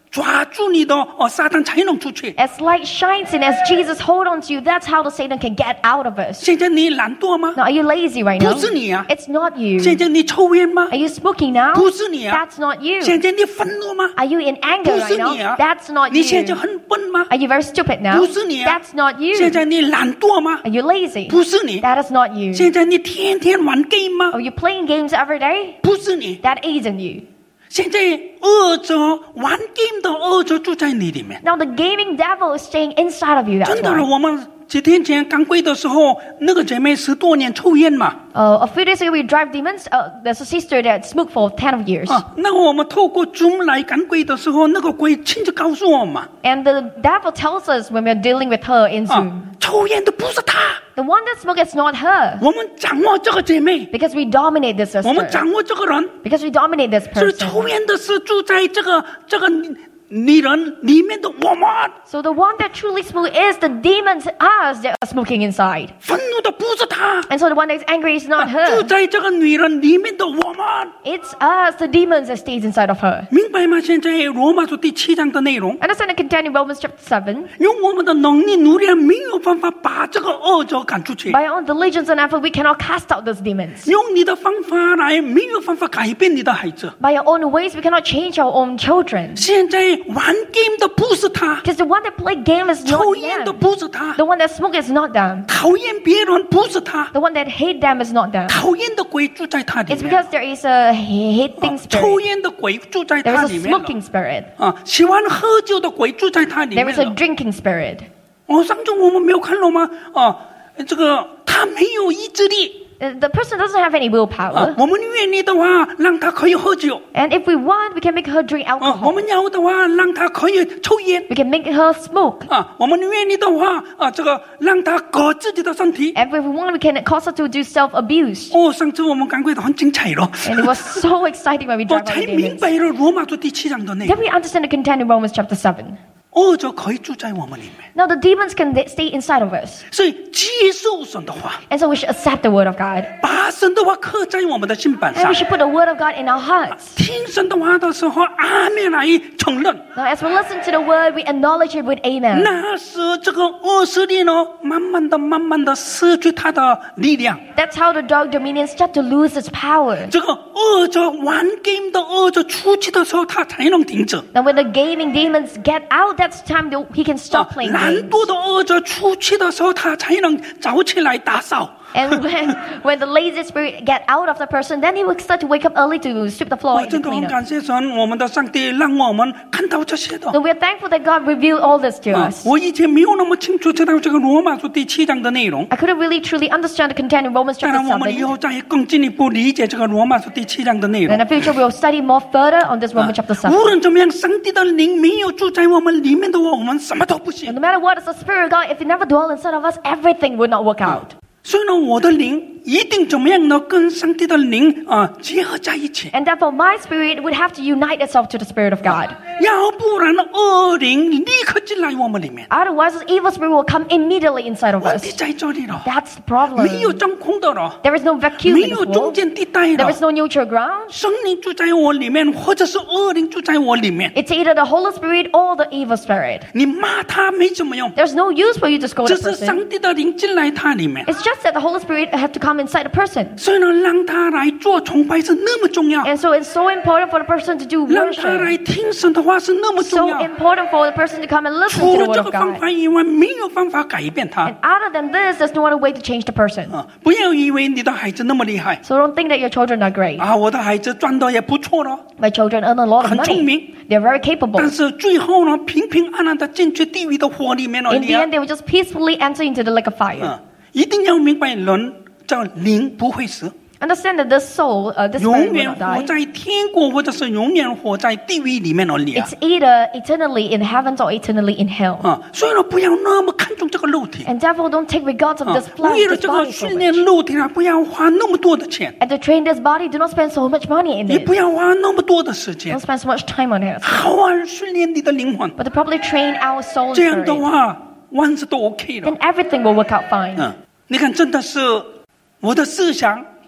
抓住你的撒旦才能出去。 As light shines in, as Jesus hold on to you, that's how the Satan can get out of us. 现在你懒惰吗？ Now, are you lazy right now? 不是你啊。 It's not you. 现在你抽烟吗？ Are you smoking now? 不是你啊。 That's not you. 现在你愤怒吗？ Are you in 不 anger 是 right 你 now? 啊。 That's not 你现在 you. 很笨吗？ Are you very stupid now? 不是你啊。 That's not you. 现在你懒惰吗？ Are you lazy? 不是你。 That is not you. 现在你天天玩 game 吗？ Are you playing games every day? 不是你。 That isn't you. 现在恶者玩 game 的恶者住在你里面。 Now the gaming devil is staying inside of you. That's 真的， why. 我们几天前刚归的时候，那个姐妹10多年抽烟嘛。 A few days ago, we drive demons. There's a sister that smoked for 10 years. 那个我们透过 Zoom 来赶鬼的时候，那个鬼亲自告诉我们嘛。 And the devil tells us when we're dealing with her in Zoom. 抽烟的不是他， The one that smokes is not her. 我们掌握这个姐妹， Because we dominate this 我们 sister. 掌握这个人。 Because we dominate this 所以 person. 抽烟的是住在这个女人里面的我们。 So the one that truly smokes is the demons, us that are smoking inside. 愤怒的不是他， And so the one that's angry is not 住 her. 在这个女人里面的我们。 It's us, the demons that stays inside of her. 明白吗？现在罗马书第7章的内容， Understand and contain in Romans chapter 7. 用我们的能力努力没有办法把这个恶者赶出去， By our own diligence and effort, we cannot cast out those demons. 用你的方法来没有办法改变你的孩子。 By our own ways, we cannot change our own children. 现在玩 game 的不是他， Because the one that play game is 抽 not 烟的 them. 不是他， The one that smoke is not them. 讨厌别人不是他， The one that hate them is not them. 讨厌的鬼住在他里 It's 面， because there is a hating 抽 spirit. 烟的鬼住在 There 他 is a 里面了 smoking spirit. 喜欢喝酒的鬼住在他里 There 面 is a 了。 drinking spirit. 上周我们没有看到吗？这个他没有意志力。 The person doesn't have any willpower. 我们愿意的话，让他可以喝酒； And if we want, we can make her drink 我 alcohol. 们要的话，让他可以抽烟； We can make her smoke. 我们愿意的话，这个让他割自己的身体。 And if we want, we can cause her to do self-abuse. 上次我们赶鬼的很精彩了， And it was so exciting when we 我 drive 才 out the 明 demons. 白了罗马书第7章的内 Then 容。 we understand the content in Romans chapter 7. 恶者可以住在我们里面， Now the demons can stay inside of us. 所以接受神的话， And so we should accept the word of God. 把神的话刻在我们的心板 And 上 we。should put the word of God in our hearts. 听神的话的时候，阿门来承认。 Now as we listen to the word, we acknowledge it with amen. 那时这个恶势力呢，慢慢的失去它的力量。 That's how the dark dominion start to lose its power. 这个恶者玩 game 的恶者出去的时候，他才能停止。 Now when the gaming demons get out, that's the time he can stop playing 懒 games. 惰的恶者出去的时候，他才能早起来打扫。 And when the lazy spirit get out of the person, then he will start to wake up early to sweep the floor 我 and 真 to 的很 clean up. 感谢神，我们的上帝让我们看到这些的。 So we are thankful that God revealed all this to us. 我以前没有那么清楚知道这个罗马书第7章的内容。 I couldn't really truly understand the content in Romans 当 chapter 然，我们以 7. 后再更进一步理解这个罗马书第7章的内 And in 容。 the future, we'll study more further on this Romans chapter 7. 无论怎么样，上帝的灵没有住在我们里面的话，我们什么都不 And 行。 no matter what is the Spirit of God, if it never dwells inside of us, everything would not work out. 所以呢，我的灵一定怎么样呢？跟上帝的灵结合在一起。 And therefore, my spirit would have to unite itself to the Spirit of God. 要不然恶灵立刻进来我们里面。 Otherwise, this evil spirit will come immediately inside of 问题 us. 在这里了， That's the 没有 problem. 真空的了， There is no vacuum 没 in 有 this 中 world. 间地带 There 了。 is no neutral ground. 生灵住在我里面，或者是恶灵住在我里面。 It's either the Holy Spirit or the evil spirit. 你骂他没什么用， There's no use for you to scold 只 a 是 person. 上帝的灵进来他里面。 It's just that the Holy Spirit had to come inside the person. 所以呢，让他来做崇拜是那么重要， And so it's so important for the person to do 让他来 worship. 听神的话是那么重 So 要。 important for the person to come and listen 除 to 了 the 这 word 个 of 方 God. 法以外，没有办法改变他 And。other than this, there's no other way to change the person. 不要以为你的孩子那么厉害 So don't think that your children are great. 我的孩子赚的也不错了， My children earn a lot of 很聪 money. 明， They're very capable. 但是最后呢，平平安安的进去地狱的火里面而 In 已 the end, they will just peacefully enter into the lake of fire. 一定要明白，人这灵不会死， Understand that this soul, this 永 spirit will 远 not 活 die. 在天国，或者是永远活在地狱里面而已 It's either eternally in heavens or eternally in hell. 所以呢，不要那么看重这个肉体 And therefore, don't take regards of this flesh, 为了 this 这个 body so 训练 much. 肉体不要花那么多的钱， And to train this body, do not spend so much money in 也 it. 不要花那么多的时间 Don't，spend so much time on it. 好好训练你的灵魂， But to properly train our soul 这样的 spirit, 话，万事都 OK 了 then。everything will work out fine. 你看，真的是我的思想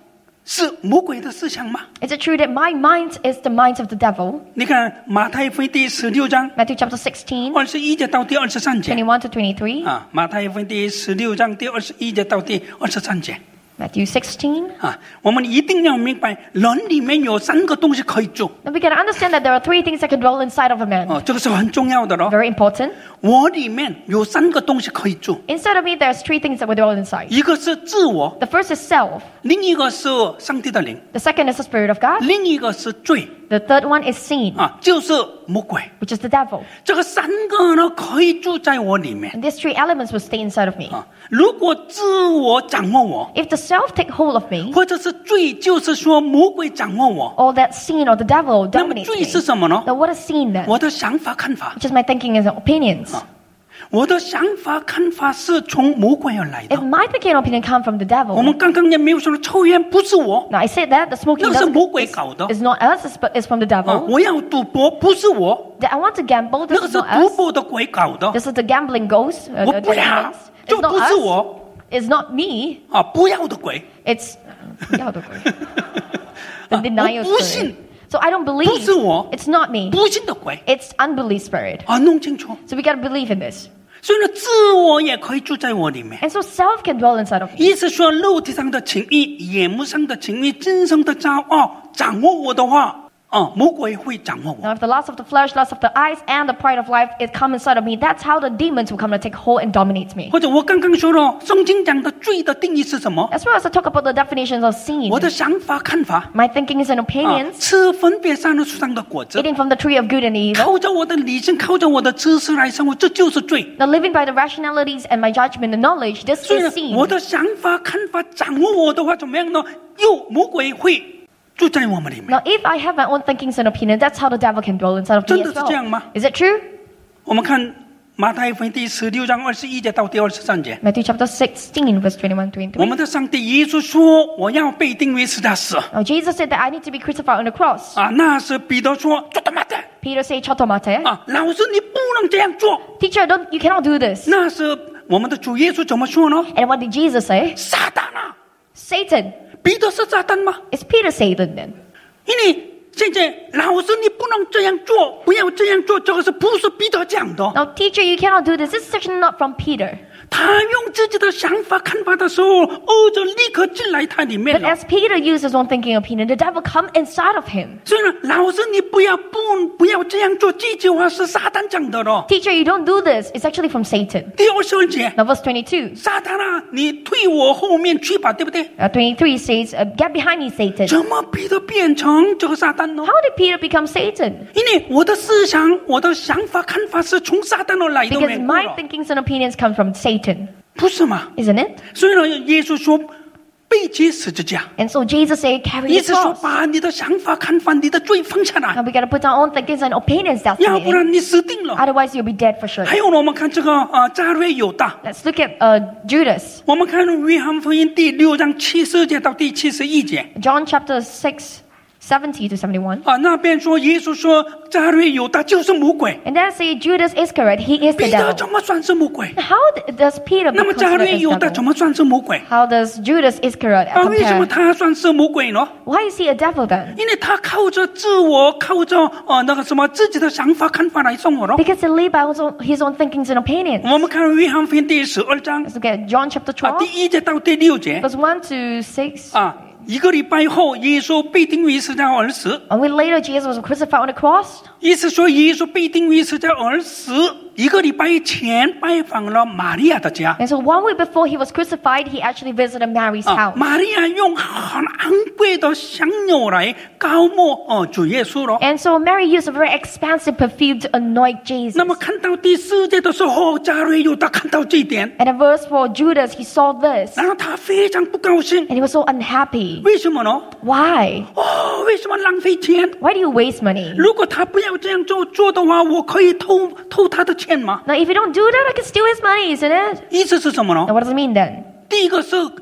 是魔鬼的思想吗？ Is it true that my mind is the mind of the devil? 你看马太福音第16章 Matthew chapter 16, 21节到第23节 21 to 23. 啊，马太福音第16章第21节到第23节 Matthew 16. 啊，我们一定要明白，人里面有3个东西可以做 Now we can understand that there are 3 things that can dwell inside of a man. 哦，这个是很重要的咯。 Very important. 我里面有3个东西可以做， Inside of me, there's 3 things that will dwell inside. 一个是自我， The first is self. 另一个是上帝的灵， The second is the Spirit of God. 另一个是罪 The third one is sin, 啊，就是魔鬼。 which is the devil. 这个3个呢，可以住在我里面 And these 3 elements will stay inside of me. 啊。如果自我掌握我， If the self take hold of me, 或者是罪，就是说魔鬼掌握我， or that sin or the devil 那么 dominates 罪是 me, 什么呢？ then what is sin then? 我的想法看法， Which is my thinking and opinions. 我的想法看法是从魔鬼而来 If 的。 my thinking and opinion come from the 我 devil, 们刚刚也没有说抽烟不是我 now I said that the smoking 那是 doesn't, 魔鬼搞的 is not us, it's from the 啊， devil. 我要赌博不是我， That I want to gamble, 那 this 个 is 是 not 赌 us. 博的鬼搞的 This is the gambling ghost. 我 The 不要 demons. 就 It's not 不是 us. 我 It's not me. 啊，不要的鬼 It's the denial 我不信 spirit. So I don't 不 believe. 是我 It's not me. 不信的鬼 It's unbelief spirit. 啊，弄清楚。 So we got to believe in this. 所以呢，自我也可以住在我里面。 And so self can dwell inside of me. 意思说，肉体上的情欲、眼目上的情欲、今生的骄傲掌握我的话，啊，魔鬼会掌握我。 Now if the lust of the flesh, lust of the eyes, and the pride of life it come inside of me, that's how the demons will come to take hold and dominate me. 或者我刚刚说了，圣经讲的罪的定义是什么？ As well as I talk about the definitions of sin, 我的想法、看法 my thinkings and 啊， opinions, 吃分别善恶树上的果子， eating from the tree of good and evil, 靠着我的理性，靠着我的知识来生活，这就是罪。 now living by the rationalities and my judgment and knowledge, this 所以呢 is，sin. 我的想法、看法掌握我的话，怎么样呢？魔鬼会住在我们里面。 Now if I have my own thinkings and opinions, that's how the devil can dwell inside of me 真的 as 是这样吗？ well. Is it true? 我们看马太福音第16章21节到第23节。 Matthew chapter 16, verse 21, 我 23. 们的上帝耶稣说：“我要被钉为十字架死。 Now Jesus said that I need to be crucified on the cross. ” 啊，那时彼得说：“做他妈的！ Peter said, "Chotomate." 啊，老师你不能这样做。 Teacher, you cannot do this. 那时我们的主耶稣怎么说呢？ And what did Jesus say? 撒旦啊！ Satan. 彼得是撒旦吗？ Is Peter Satan then? 因为现在老师你不能这样做，不要这样做，这个是不是彼得讲的？ Now, teacher, you cannot do this. This is actually not from Peter. 他用自己的想法看法的时候，恶就立刻进来他里面 But 了。 as Peter used his own thinking opinion, the devil come inside of him. 所以呢，老师你不要这样做，这句话是撒旦讲的咯。 Teacher, you don't do this. It's actually from Satan. 第22节， Now, verse 22. 撒旦啊，你退我后面去吧，对不对？ 23 says, "Get behind me, Satan." 怎么彼得变成这个撒旦呢？ How did Peter become Satan? 因为我的思想、我的想法、看法是从撒旦而来的 Because 缘故 my 了， thinkings and opinions come from Satan, 不是吗？ isn't it? 所以呢，耶稣说背起十字架， And so Jesus said, "Carry 意 the 思说 cross." 把你的想法、看法、你的罪放下来， Now we got to put our own thinkings and opinions down. 要不然你死定了。 Otherwise, you'll be dead for sure. 还有呢，我们看这个加略犹大， Let's look at Judas. 我们看约翰福音第6章70节到第71节 John chapter 6, 70 to 71. 啊，那边说耶稣说加略犹大就是魔鬼， And then say Judas Iscariot, he is the 彼得 devil. 怎么算是魔鬼？ How does Peter 那么 become 加略 considered 犹 as 大怎 devil? 么算是魔鬼？ How does Judas Iscariot 啊，为什么 compare? 他算是魔鬼呢？ Why is he a devil then? 因为他靠着自我，靠着那个什么自己的想法看法来生活咯。 Because he lived by his own thinkings and opinions. 我们看约翰福音第12章 Let's look at John chapter 第 12, 1节到第6节 verse 1 to 6. 啊，一个礼拜后，耶稣被钉于十字架而死。 A week later, Jesus was crucified on the cross. 意思说，耶稣被钉于十字架而死。一个礼拜前拜访了玛利亚的家。 And so 1 week before he was crucified, he actually visited Mary's 啊， house. 玛利亚用很昂贵的香油来膏抹主耶稣咯。 And so Mary used a very expensive perfume to anoint Jesus. 那么看到第4节的时候，加略犹大看到这一点， And in verse 4, Judas, he saw this. 然后他非常不高兴。 And he was so unhappy. 为什么呢？ Why? 为什么浪费钱？ Why do you waste money? 如果他不要这样做的话，我可以偷他的钱吗？ Now, if you don't do that, I can steal his money, isn't it? 意思是什么呢 Now, what does it mean then? 第一个是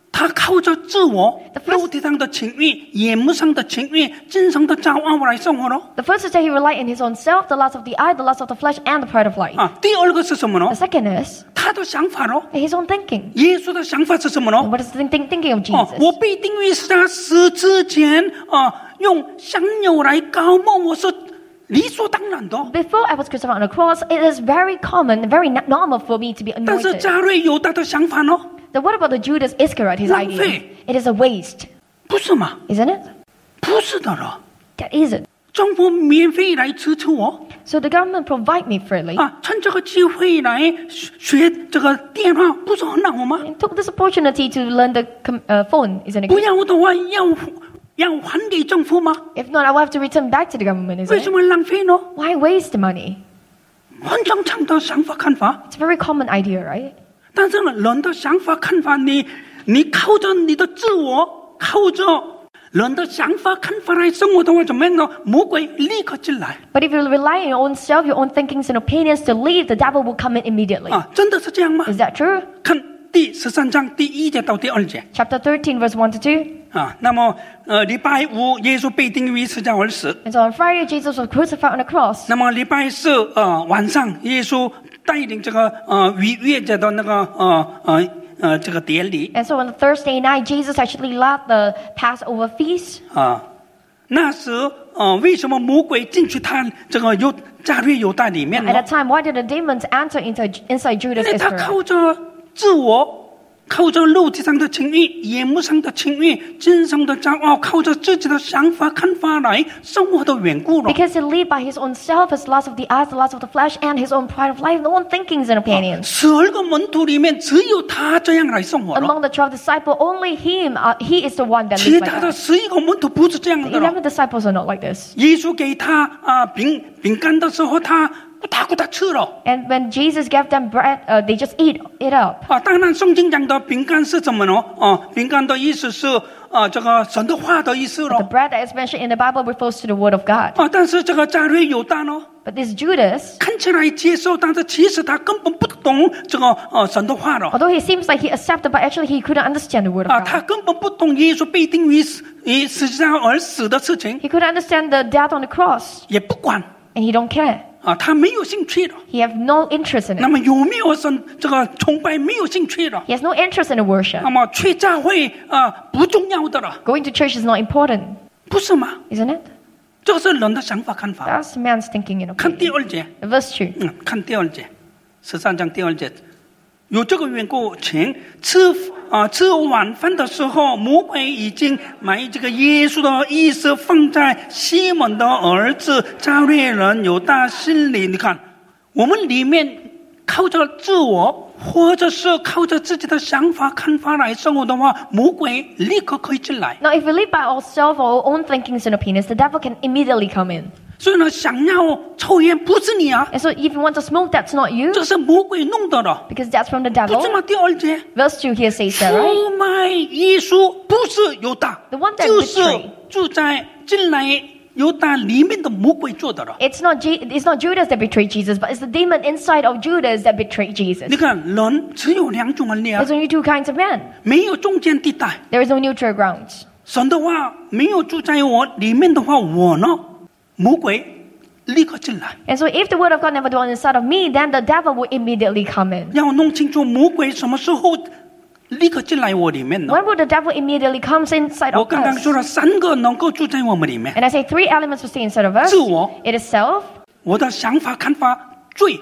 他靠着自我、肉体上的情欲、眼目上的情欲、今生的骄傲来生活咯。 The first is that he relied in his own self, the lust of the eye, the lust of the flesh, and the pride of life. 第二个是什么呢？ The second is 他的想法咯。 his own thinking. 耶稣的想法是什么呢？ And what is the thinking of Jesus? 我被钉于十字架死之前用香油来膏抹我是理所当然的。 Before I was crucified on the cross, it is very common, very normal for me to be 但是 anointed. 加略犹大的想法呢？ Then what about the Judas Iscariot, his 浪 idea? 费。 It is a waste, 不是吗？ isn't it? 不是的了。 That isn't. 政府免费来支持我 So the government provide me freely. 趁这个机会来学这个电话，不是很好吗？ And took this opportunity to learn the phone, isn't it? 不要的话要还给政府吗？ If not, I will have to return back to the government, 为 isn't 什 it? 么浪费呢？ Why waste the money? 很正常的想法看法。 It's a very common idea, right? 但是呢，人的想法看法，你靠着你的自我，靠着人的想法看法来生活的话，怎么样呢？魔鬼立刻进来 But if you rely on your own self, your own thinkings and opinions to lead, the devil will come in immediately. 真的是这样吗？ Is that true? 看第13章第1节到第2节 Chapter 13, verse 1 to 2. 那么礼拜五耶稣被钉于十字架而死。 And so on Friday, Jesus was crucified on the cross. 那么礼拜四晚上，耶稣带领这个逾越节的那个这个典礼 And so on the Thursday night, Jesus actually led the Passover feast. 那时为什么魔鬼进去他这个加略犹大里面 At 呢？ that time, why did the demons enter inside Judas 因为他 Iscariot? 靠着自我。靠着肉体上的情欲、眼目上的情欲、今生的骄傲，靠着自己的想法看法来生活的缘故了。 Because he lived by his own self, his lust of the eyes, the lust of the flesh, and his own pride of life, his own thinkings and opinions. 12个门徒里面，只有他这样来生活了。 Among the 12 disciples, only he is the one that 其 lives 他 like 的 that. 11个门徒不是这样 The 的了。 11 disciples are not like this. 耶稣给他饼干的时候，他不大吃了。 And when Jesus gave them bread, they just eat it up. 当然，圣经讲的饼干是什么呢？饼干的意思是这个神的话的意思 The 了。 bread that is mentioned in the Bible refers to the word of God. 但是这个加略犹大呢， But this Judas, 看起来接受，但是其实他根本不懂这个神的话了。 although he seems like he accepted, but actually he couldn't understand the word of 他 God. 根本不懂耶稣被钉于十字架而死的事情， He couldn't understand the death on the cross, 也不管 and he don't care. 他没有兴趣了。 He have no interest in 那 it. 么有没有神这个崇拜没有兴趣了？ He has no interest in the worship. 那么去教会不重要的了， Going to church is not important, 不是吗？ isn't it? 这是人的想法看法。 That's man's thinking and 看第 opinion. 2节， Verse 2. 看第2节，13章第2节，有这个缘故，请吃晚饭的时候，魔鬼已经把这个耶稣的意思放在西门的儿子加略人犹大心里。你看，我们里面靠着自我，或者是靠着自己的想法看法来生活的话，魔鬼立刻可以进来。 Now, if we live by ourselves, our own thinkings and opinions, the devil can immediately come in. 所以呢，想要抽烟不是你啊， And so if you want to smoke, that's not you, 这是魔鬼弄的了， because that's from the 不是 devil. 吗？第2节。 Verse 2 here says that, right? 出卖耶稣不是犹大 The one，that 就是 betrayed 住在进来犹大里面的魔鬼做的了。 It's not Judas that betrayed Jesus, but it's the demon inside of Judas that betrayed Jesus. 你看，人只有2种人力啊 There's，only two kinds of men. 没有中间地带。 There is no neutral ground. 神的话没有住在我里面的话，我呢，魔鬼立刻进来。 And so if the word of God never dwells inside of me, then the devil will immediately come in. 要弄清楚魔鬼什么时候立刻进来我里面呢？ When will the devil immediately comes inside 我 of 刚刚 us? 说了3个能够住在我们里面： And I say 3 elements will stay inside of us. 自我、 It is self, 我的想法、看法、罪。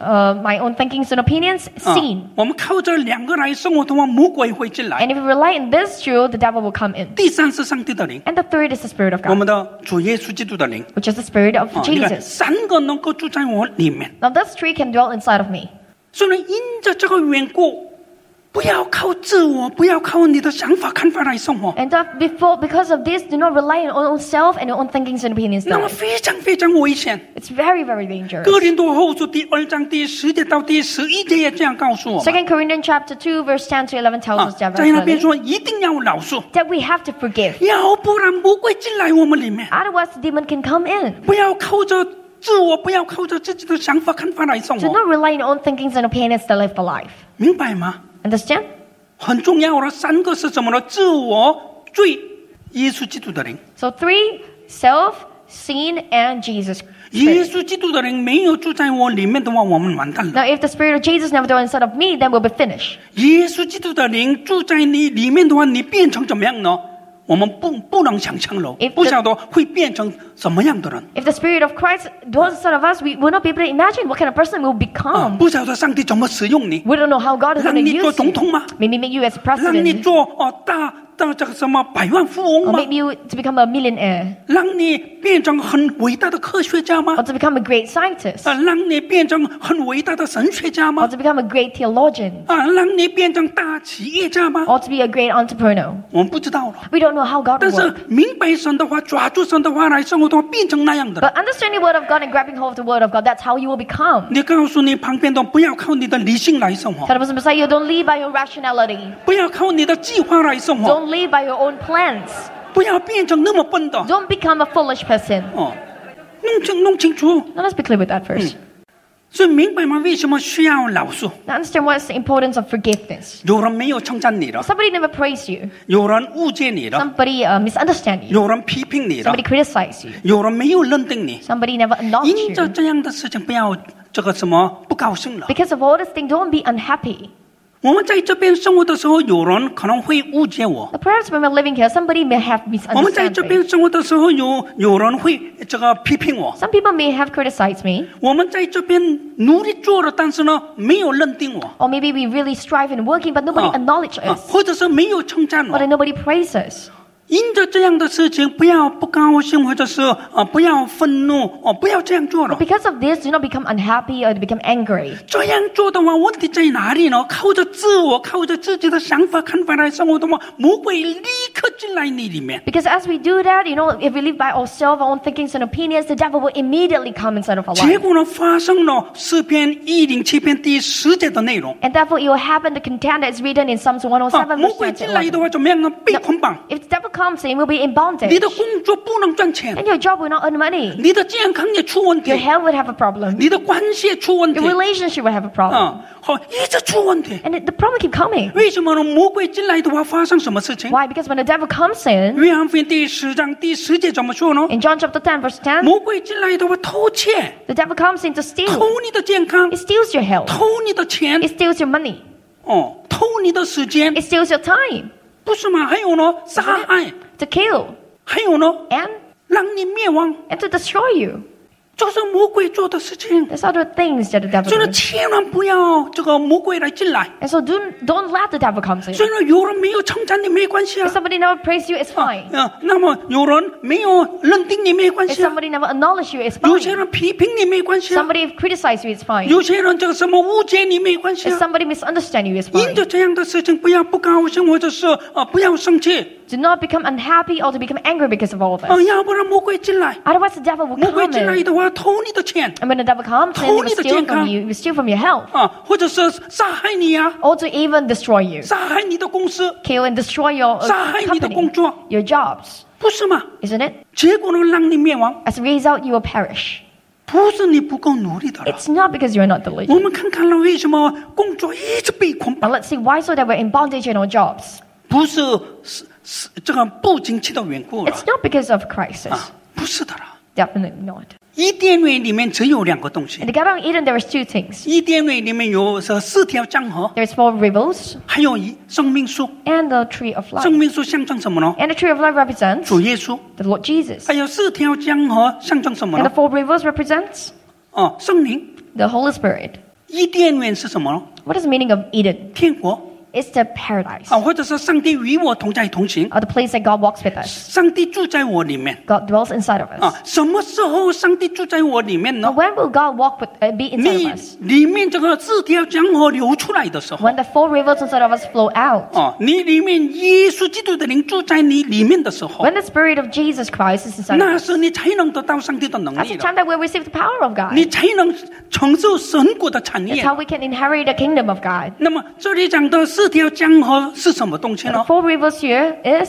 my own thinkings and opinions, sin. 我们靠这2个来生活的话，魔鬼会进来。 And if we rely on this truth, the devil will come in. 第3是上帝的灵， And the third is the Spirit of 我 God, 们的主耶稣基督的灵。 which is the Spirit of 你看 Jesus. 3个能够住在我里面， Now this tree can dwell inside of me. 所以呢，因着这个缘故，不要靠自我，不要靠你的想法看法来生活， And that because of this, do not rely on your own self and your own thinkings and opinions. 那么非常非常危险。 It's very, very dangerous. 哥林多后书第2章第10节到第11节也这样告诉我们 2 Corinthians chapter 2, verse 10 to 11 tells us that 在那边 very clearly, 说一定要饶恕， that we have to forgive. 要不然魔鬼进来我们里面。 Otherwise, the demon can come in. 不要靠着自我，不要靠着自己的想法看法来生 Do 活， not rely on your own thinkings and opinions to live the life. 明白吗？ Understand? 很重要的三个是什么呢？自我、罪、耶稣基督的灵。 So 3, self, sin, and Jesus. 耶稣基督的灵没有住在我里面的话，我们完蛋了。 Now, if the Spirit of Jesus never dwells inside of me, then we'll be finished. 耶稣基督的灵住在你里面的话，你变成怎么样呢？我们不能想象了，不晓得会变成什么样的人。 If the Spirit of Christ dwells inside of us, we will not be able to imagine what kind of person we'll become. 不晓得上帝怎么使用你， We don't know how God is 让 going to 你做 use 总 you. 统吗？ Maybe make you as 让你 president. 做大这个什么百万富翁 Or 吗？ maybe you to become a millionaire. 让你变成很伟大的科学家吗 Or？to become a great scientist. 让你变成很伟大的神学家 Or 吗？ to become a great theologian. 让你变成大企业家吗？ Or to be a great entrepreneur. 我们不知道了。 We don't know how God 但 will 是 work. 明白神的话，抓住神的话来生活的话，变成那样的。 But understanding the word of God and grabbing hold of the word of God, that's how you will become. 你告诉你旁边的，不要靠你的理性来生活， Tell the person beside you, don't live by your rationality. 不要靠你的计划来生活， Don't live by your own plans. 不要变成那么笨的。 Don't become a foolish person. 弄清楚。 Now let's be clear with that first. 所以明白吗？为什么需要饶恕？ Now understand what's the importance of forgiveness. 有人没有称赞你了， Somebody never praise you. 有人误解你了， Somebody misunderstand you. 有人批评你了， Somebody criticize you. 有人没有认定你。 Somebody never acknowledge 因着 you. 这样的事情，不要这个什么不高兴了。 Because of all this thing, don't be unhappy. 我们在这边生活的时候，有人可能会误解我； Perhaps when we're living here, somebody may have 我们在这 misunderstood me. 边生活的时候，有人会这个批评我； Some people may have criticized me. 我们在这边努力做了，但是呢，没有认定我， Or maybe we really strive in working, but nobody acknowledge us. 或者是没有称赞 Or 我。 that nobody praise us. 因着这样的事情，不要不高兴，或者是不要愤怒，不要这样做了。 Because of this, do not become unhappy or to become angry. 这样做的话，问题在哪里呢？靠着自我，靠着自己的想法、看法来生活的话，魔鬼立刻进来你里面。 Because as we do that, if we live by ourselves, our own thinkings and opinions, the devil will immediately come inside of our 结 life. 果呢，发生了诗篇107篇第10节的内容。 And therefore, it will happen the content that is written in Psalms 107, 魔 verse 鬼 10 进 to 来的 11. 话，怎么样呢？被捆绑， If the devil comes in, we'll be in 你 bondage. 的工作不能赚钱， And your job will not earn money. 你的健康也出问 Your 题， health will have a problem. 你的关系也出问题 Your relationship will have a problem. 好，一直出问题。 And the problem keep coming. 为什么呢？魔鬼进来的话，发生什么事情？ Why? Because when the devil comes in, 约翰福音第10章第10节怎么说呢？ in John chapter 10, verse 10, 魔鬼进来的话，偷窃， the devil comes in to 偷 steal. 你的健康 It，steals your health. 偷你的钱， It steals your money. 偷你的时间， It steals your time 不是吗？还有呢，杀害， to kill 还有呢， and 让你灭亡， to destroy you. 这是魔鬼做的事情。 There's other things that the devil 所以呢， does. 千万不要这个魔鬼来进来。 And so don't let the devil come in. 所以呢，有人没有称赞你没关系 If 啊， somebody never praise you, it's fine. 那么有人没有认定你没关 If 系啊， somebody never acknowledge you, it's 有些 fine. 人批评你没关系啊， Somebody criticize you, it's fine. 有些人这个什么误解你没关系 If 啊。 somebody misunderstand you, it's 因 fine. 着这样的事情，不要不高兴，或者是不要生气 Do not become unhappy or to become angry because of all of 啊， this. 要不然魔鬼进来， Otherwise, the devil will 魔鬼 come 进来 in. 的话，偷你的钱 And when the devil comes in, he will steal from you, he will steal from your health. 或者是杀害你啊， Or to even destroy you. 杀害你的公司， Kill and destroy your 杀害你的工 company, 作， your jobs. 不是吗？ Isn't it? 结果呢，让你灭亡， As a result, you will perish. 不是你不够努力的了。 It's not because you're not 我 diligent. 们看看了为什么工作一直被捆 Now 绑， let's see why so that we're in bondage in our jobs. 不是这个不景气的缘故了 It's not because of crisis. 不是的了。 Definitely not. 伊甸园里面只有2个东西 In，the Garden of Eden, there was 2 things. 伊甸园里面有4条江河， There's 4 rivers 还有生命树。 and the tree of 生 life. 命树象征什么呢？ And the tree of life represents 主耶稣。 the Lord Jesus. 还有4条江河象征什么 And 呢 the 4 rivers represents 圣灵。 the Holy Spirit. 伊甸园是什么呢？ What is the meaning of Eden? 天国 It's the paradise. 或者是上帝与我同在同行， Or the place that God walks with us. 上帝住在我里面。 God dwells inside of us. 什么时候上帝住在我里面 Now, 呢？ when will God be inside 你 of us? 里面这个4条江河流出来的时候， When the 4 rivers inside of us flow out. 你里面耶稣基督的灵住在你里面的时候， When the Spirit of Jesus Christ is inside 那 of us. 时你才能得到上帝的能 That's 力 the 了， time that we'll receive the power of God. 你才能承受神国的产 It's 业。 how we can inherit the kingdom of God. 那么这里讲的4条江河是什么东西 The 呢？ 4 rivers here is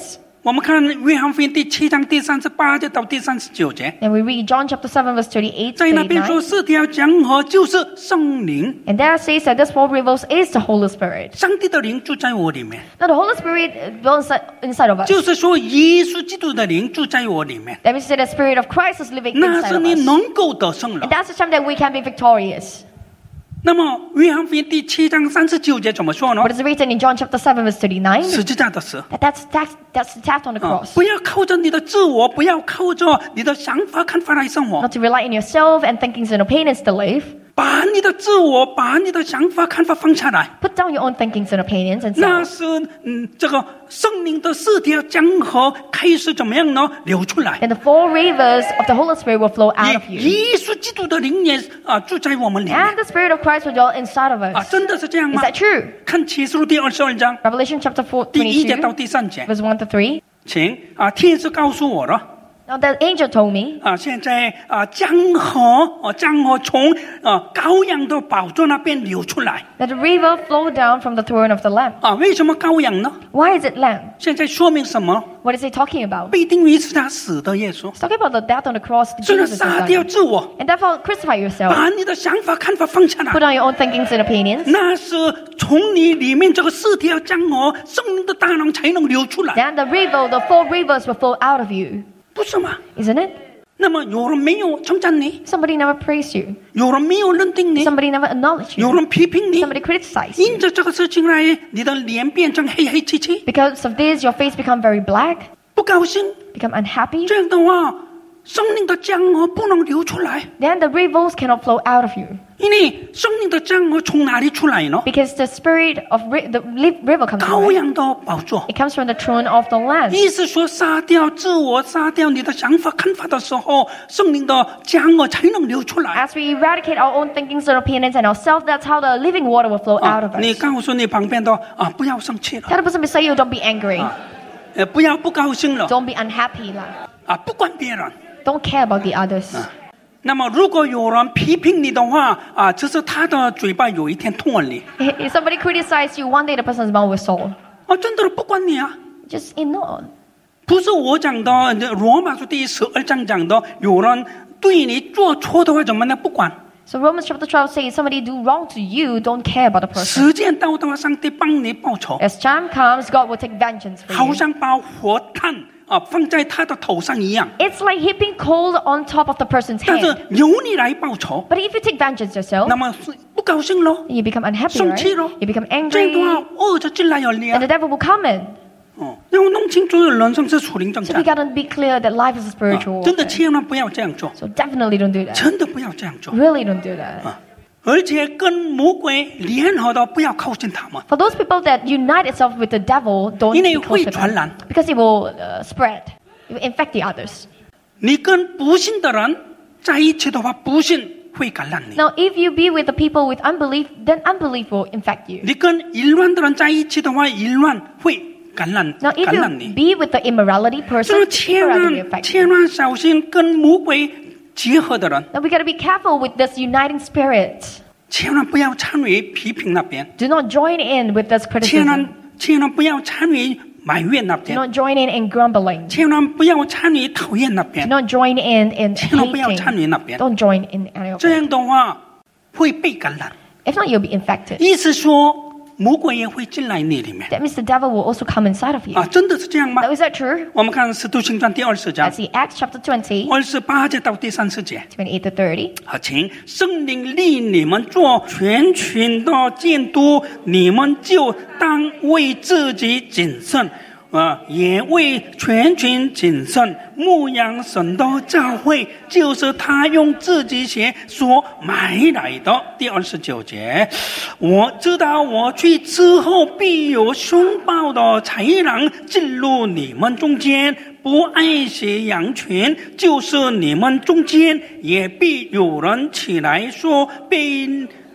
我们看约翰福音第7章第38节到第39节， And we read John chapter 7 verse 38 to 在那边说 39. 4条江河就是圣灵， And there it says that this four rivers is the Holy Spirit. 上帝的灵住在我里面， Now the Holy Spirit dwells inside of us. 就是说耶稣基督的灵住在我里面， That means that the Spirit of Christ is living 那 inside 是 of 你 us. 能够得胜了 And。that's the time that we can be victorious. 那么约翰福音第7章39节怎么说呢？ What is written in John chapter 7 verse 39? 十字架的死。 That's the theft on the cross. 不要靠着你的自我，不要靠着你的想法看法来生活， Not to rely on yourself and thinkings and opinions to live. 把你的自我，把你的想法看法放下来。 Put down your own thinkings and opinions and 那 so. 是这个生命的4条江河开始怎么样呢？流出来。 And the four rivers of the Holy Spirit will flow out of you. 耶稣基督的灵也住在我们里面 And the Spirit of Christ will dwell inside of us. 真的是这样 Is 吗？ that true? 看启示录第22章 Revelation chapter 4, 第1节到 22, 第3节， verse 1 to 3. 请天使告诉我了。 Now the angel told me 现在江河从羔羊的宝座那边流出来 that the river flowed down from the throne of the Lamb. 为什么羔羊呢？ Why is it lamb? 现在说明什么？ What is it talking about? 被钉于十字架死的耶稣， It's talking about the death on the cross. 所以 Jesus 杀 has 掉 done. 自我， And therefore, crucify yourself. 把你的想法看法放下 Put 来， on your own thinkings and opinions. 那是从你里面这个4条江河生命的大能才能流出来， Then the four rivers will flow out of you. 不是吗？ Isn't it? 那么有人没有称赞你， Somebody never praised you. 有人没有认定你， Somebody never acknowledged 有 you. 人批评你， Somebody criticized you. 因着这个事情来，你的脸变成黑黑漆漆， Because of this, your face become very black, 不高兴。 become unhappy. 这样的话，生命的江河不能流出来， Then the rivers cannot flow out of you. 因为生命的江河从哪里出来呢？ Because the spirit of the river comes 羔 from it. 羊的宝座。 It comes from the throne of the Lamb. 意思说，杀掉自我，杀掉你的想法、看法的时候，生命的江河才能流出来。 As we eradicate our own thinkings and opinions and ourselves, that's how the living water will flow out of 你 us. 告诉你旁边的不要生气了， Tell the person beside you, don't be angry. 不要不高兴了， Don't be unhappy. Lah. 不管别人。 Don't care about the others. 那么，如果有人批评你的话，只是他的嘴巴有一天痛了你， If somebody criticizes you, one day the person's mouth will sore. 真的不管你啊。 Just ignore. 不是我讲的，罗马书第12章讲的，有人对你做错的话怎么呢？不管。 So Romans chapter 12 says, somebody do wrong to you, don't care about the person. 时间到的话，上帝帮你报仇， As time comes, God will take vengeance for 好 you. 像把火炭放在他的头上一样。 It's like heaping coal on top of the person's 但是 head. 由你来报仇， But if you take vengeance yourself, 那么是不高兴咯， you become unhappy, 生气咯， right? You become 这样 angry, 的话，恶就进来了你 and the devil will come in. 要弄清楚人生是属灵征 So we 战， gotta be clear that life is a spiritual 真的 warfare. 千万不要这样做， So definitely don't do that. 真的不要这样做。 Really don't do that. 而且跟魔鬼联合的，不要靠近他们， For those people that unite itself with the devil, don't 因为 be 会 close to 传 them. 染。 Because it will spread. It will infect the others. 你跟不信的人在一起的话，不信会感染你； Now, if you be with the people with unbelief, then unbelief will infect you. 你跟淫乱的人在一起的话，淫乱会感染 Now, if 感染 you 你。 be with the immorality 所以 person, 千 immorality will 万 affect 千 you. 万小心跟魔鬼结合的人， Now, we gotta be careful with this uniting spirit. 千万不要参与批评那边， Do not join in with this 千 criticism. 万不要参与埋怨那 Do 边， not join in grumbling. 千万不要参与讨厌那 Do 边， not join in 千万不要 hating. 参与那边。 Don't join in any of 这 it. 样的话会被感染。 If not, you'll be infected. 意思说，魔鬼也会进来你里面 That means the devil will also come inside of you. 真的是这样吗？ Now, is that true? 我们看《使徒行传》第20章 Let's see Acts chapter 20, 28节到第30节。 28 to 30. 请圣灵立你们做全群的监督，你们就当为自己谨慎，也为全群谨慎，牧养神的教会，就是他用自己血所买来的。第29节，我知道我去之后，必有凶暴的豺狼进入你们中间，不爱惜羊群，就是你们中间也必有人起来说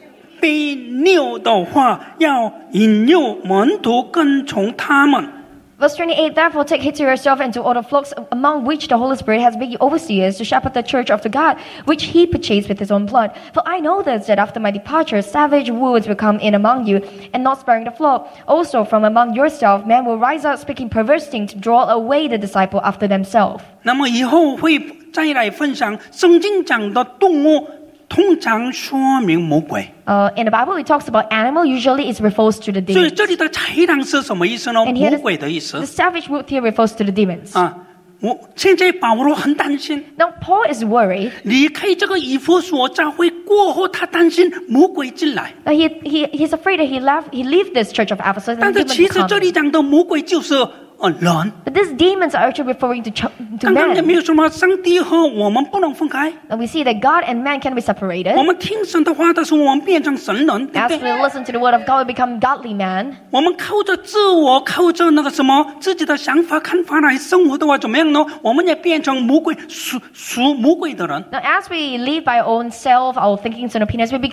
被拗的话，要引诱门徒跟从他们。 Verse 28, therefore take heed to yourself and to all the flocks among which the Holy Spirit has made you overseers to shepherd the church of the God, which he purchased with his own blood. For I know this, that after my departure, savage wolves will come in among you, and not sparing the flock. Also from among yourself, men will rise up speaking perverse things to draw away the disciple after themselves. 那么以后会再来分享圣经讲的动物，通常说明魔鬼。 In the Bible, it talks about animal. Usually, it refers to the 所以 demons. 这里的豺狼是什么意思呢？ And here 魔鬼的意思 the savage wolf here refers to the demons. 啊。现在保罗很担心， Now, Paul is worried 离开这个以弗所教会过后，他担心魔鬼进来。 that he's afraid that he left this church of Ephesus 但 and 是 demons 其 will 实 come. 这里讲的魔鬼就是人。 But these demons are actually referring to 刚刚也 men. 没有什么上帝和我们不能分开。 And we see that God and man can be 我 separated. 们听神的话的时候，我们变成神人，对 As 不 we 对？ listen to the word of God, we become godly man. 我们靠着自我，靠着那个什么自己的想法、看法来生活的话，怎么样呢？我们也变成魔鬼属魔鬼的人。 Now, as we live by our own self, our thinkings and opinions, we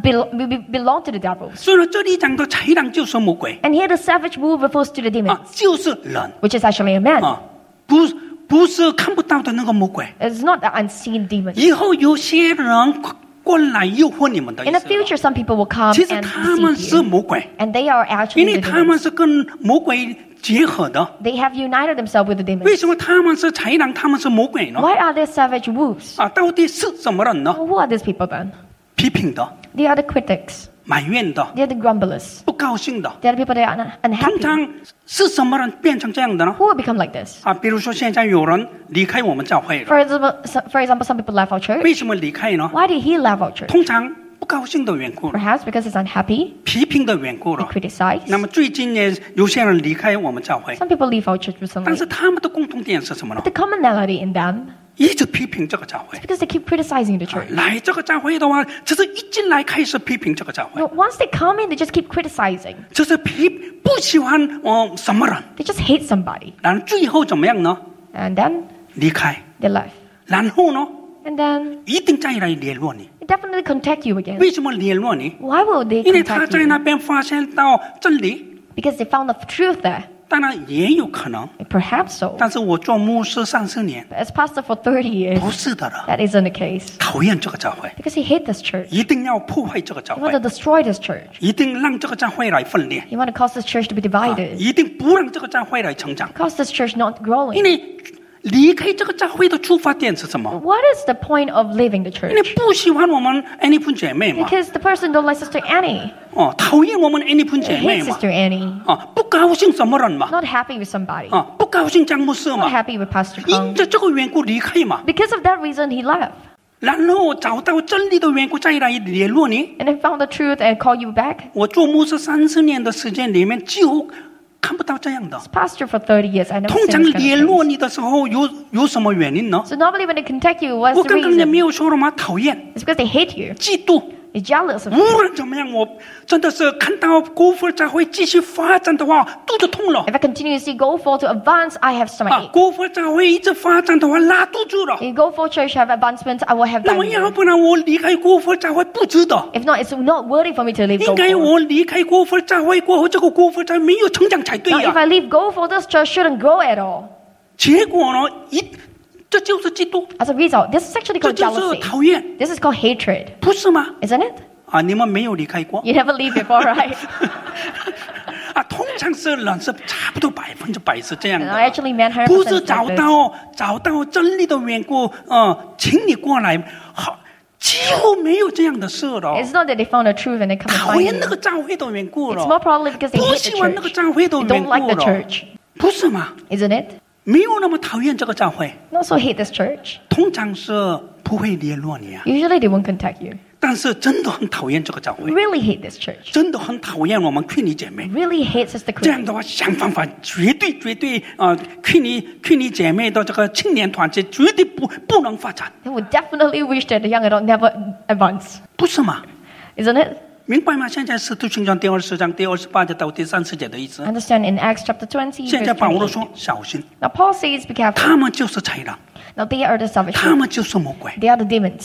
belong to the devils. 所以呢，这里讲的豺狼就是魔鬼 And here the savage wolf refers to the demons, 啊，就是人 which is actually a man. 啊，不是看不到的那个魔鬼。 It's not the unseen demon. 以后有些人过来诱惑你们的意 In the 思了。 future, some people will come 其实 and 他们 deceive 是 you. 魔鬼， And they are 因 actually 为 the 他们 demons. 是跟魔鬼结合的。 They have united themselves with the 为 demons. 什么他们是豺狼，他们是魔鬼呢？ Why are they savage wolves? 啊，到底是什么人呢？ Who are these people then? 批评的、 They are the critics. 埋怨的、 They are the grumblers. 不高兴的。 They are the people that are 通 unhappy. 常是什么人变成这样的呢？ Who will become like this? 啊，比如说现在有人离开我们教会了， For example, some people left our church. 为什么离开呢？ Why did he leave our church? 通常不高兴的缘故了， Perhaps because he's unhappy, 批评的缘故 he 了。 criticized. 那么最近呢，有些人离开我们教会， Some people leave our church 但 recently. 是他们的共同点是什么呢？ The commonality in them 一直批评这个教会。 is because they keep criticizing the church. 来这个教会的话，就是一进来开始批评这个教会， No, once they come in, they just keep criticizing. 就是不喜欢什么人， They just hate somebody. 然后最后怎么样呢？ And then 离开， they left. 然后呢， And then 一定再来联络你。 they definitely contact you again. 为什么联络你？ Why will they 因为他 contact 在那 you? 边发现到真理， Because they found the truth there. 当然也有可能。 Perhaps so. 但是我做牧师30年， But as pastor for 30 years, 不是的了， that isn't the case. 讨厌这个教会， Because he hates this church. 一定要破坏这个教 He 会 want，to destroy this church. 一定让这个教会来分裂， He want to cause this church to be divided. 一定不让这个教会来成长。 Cause this church not 因 growing. 为离开这个教会的出发点是什么？ What is the point of leaving the 因为 church? 不喜欢我们 Annie 潘姐妹嘛， Because the person don't like Sister Annie. 讨厌我们 Annie 潘姐 They 妹 hate 嘛， Sister Annie. 不高兴什么人嘛， Not happy with somebody. 不高兴张牧师 Not 嘛， happy with Pastor 因 Kong. 着这个缘故离开嘛， Because of that reason, he left. 然后找到真理的缘故再来联络你。 And they found the truth and called you back. 我做牧师30年的时间里面，几乎看不到这样的。 Pastor for 30 years. I never 通 seen 常 this kind 联 of 络 things. 你的时候有什么原因呢？ So normally when they contact you, what's 我 the 刚刚也没 reason? 有说了吗？讨厌、 It's because they hate you. 嫉妒。 They're jealous of 无 you. 论怎么样，我真的是看到国父教会继续发展的话，肚子痛了。 If I continue to see go for to advance, I have stomachache. 国父教会一直发展的话，拉肚子了。 If go for church have advancement, I will have 那么要 diarrhea. 不然我离开国父教会不值得。 If not, it's not worthy for me to leave 应 go 该 for. 我离开国父教会过后，这个国父教会没有成长才对 Now, 呀、 if I leave go for, this church shouldn't grow at all. 结果呢，这就是嫉妒， As a result, this is actually 这 called 就是 jealousy. 讨厌， This is called hatred, 不是吗？ isn't it? 你们没有离开过。 You never leave before, right? 通常是人是差不多100%是这样 And 的， I actually meant 100% 不是 like 找到真理的缘故，请你过来，好，几乎没有这样的事了。 It's not that they found the truth and they come and 讨 find 厌 you. 那个教会的缘故 It's more 了， probably because they 不 hate 喜 the 欢那个 church. 教会的 They 缘 don't like 故 the 了， church, 不是吗？ isn't it? 没有那么讨厌这个教会， They also hate this church. 通常是不会联络你啊。 Usually they won't contact you. 但是真的很讨厌这个教会， Really hate this church. 真的很讨厌我们劝你姐妹。 Really hate Sister 这样 Queen. 的话，想方法绝对劝你姐妹的这个青年团结绝对不能发展， They would definitely wish that the young adult never advance. 不是吗？ Isn't it? 明白吗？现在使徒行传第20章第28节到第30节的意思。 Understand in Acts chapter 20, 现在 verse 保罗 28. 说小心， Now Paul says, be careful. 他们就是豺狼， Now they are the savage 他 ones. 们就是魔鬼， They are the demons.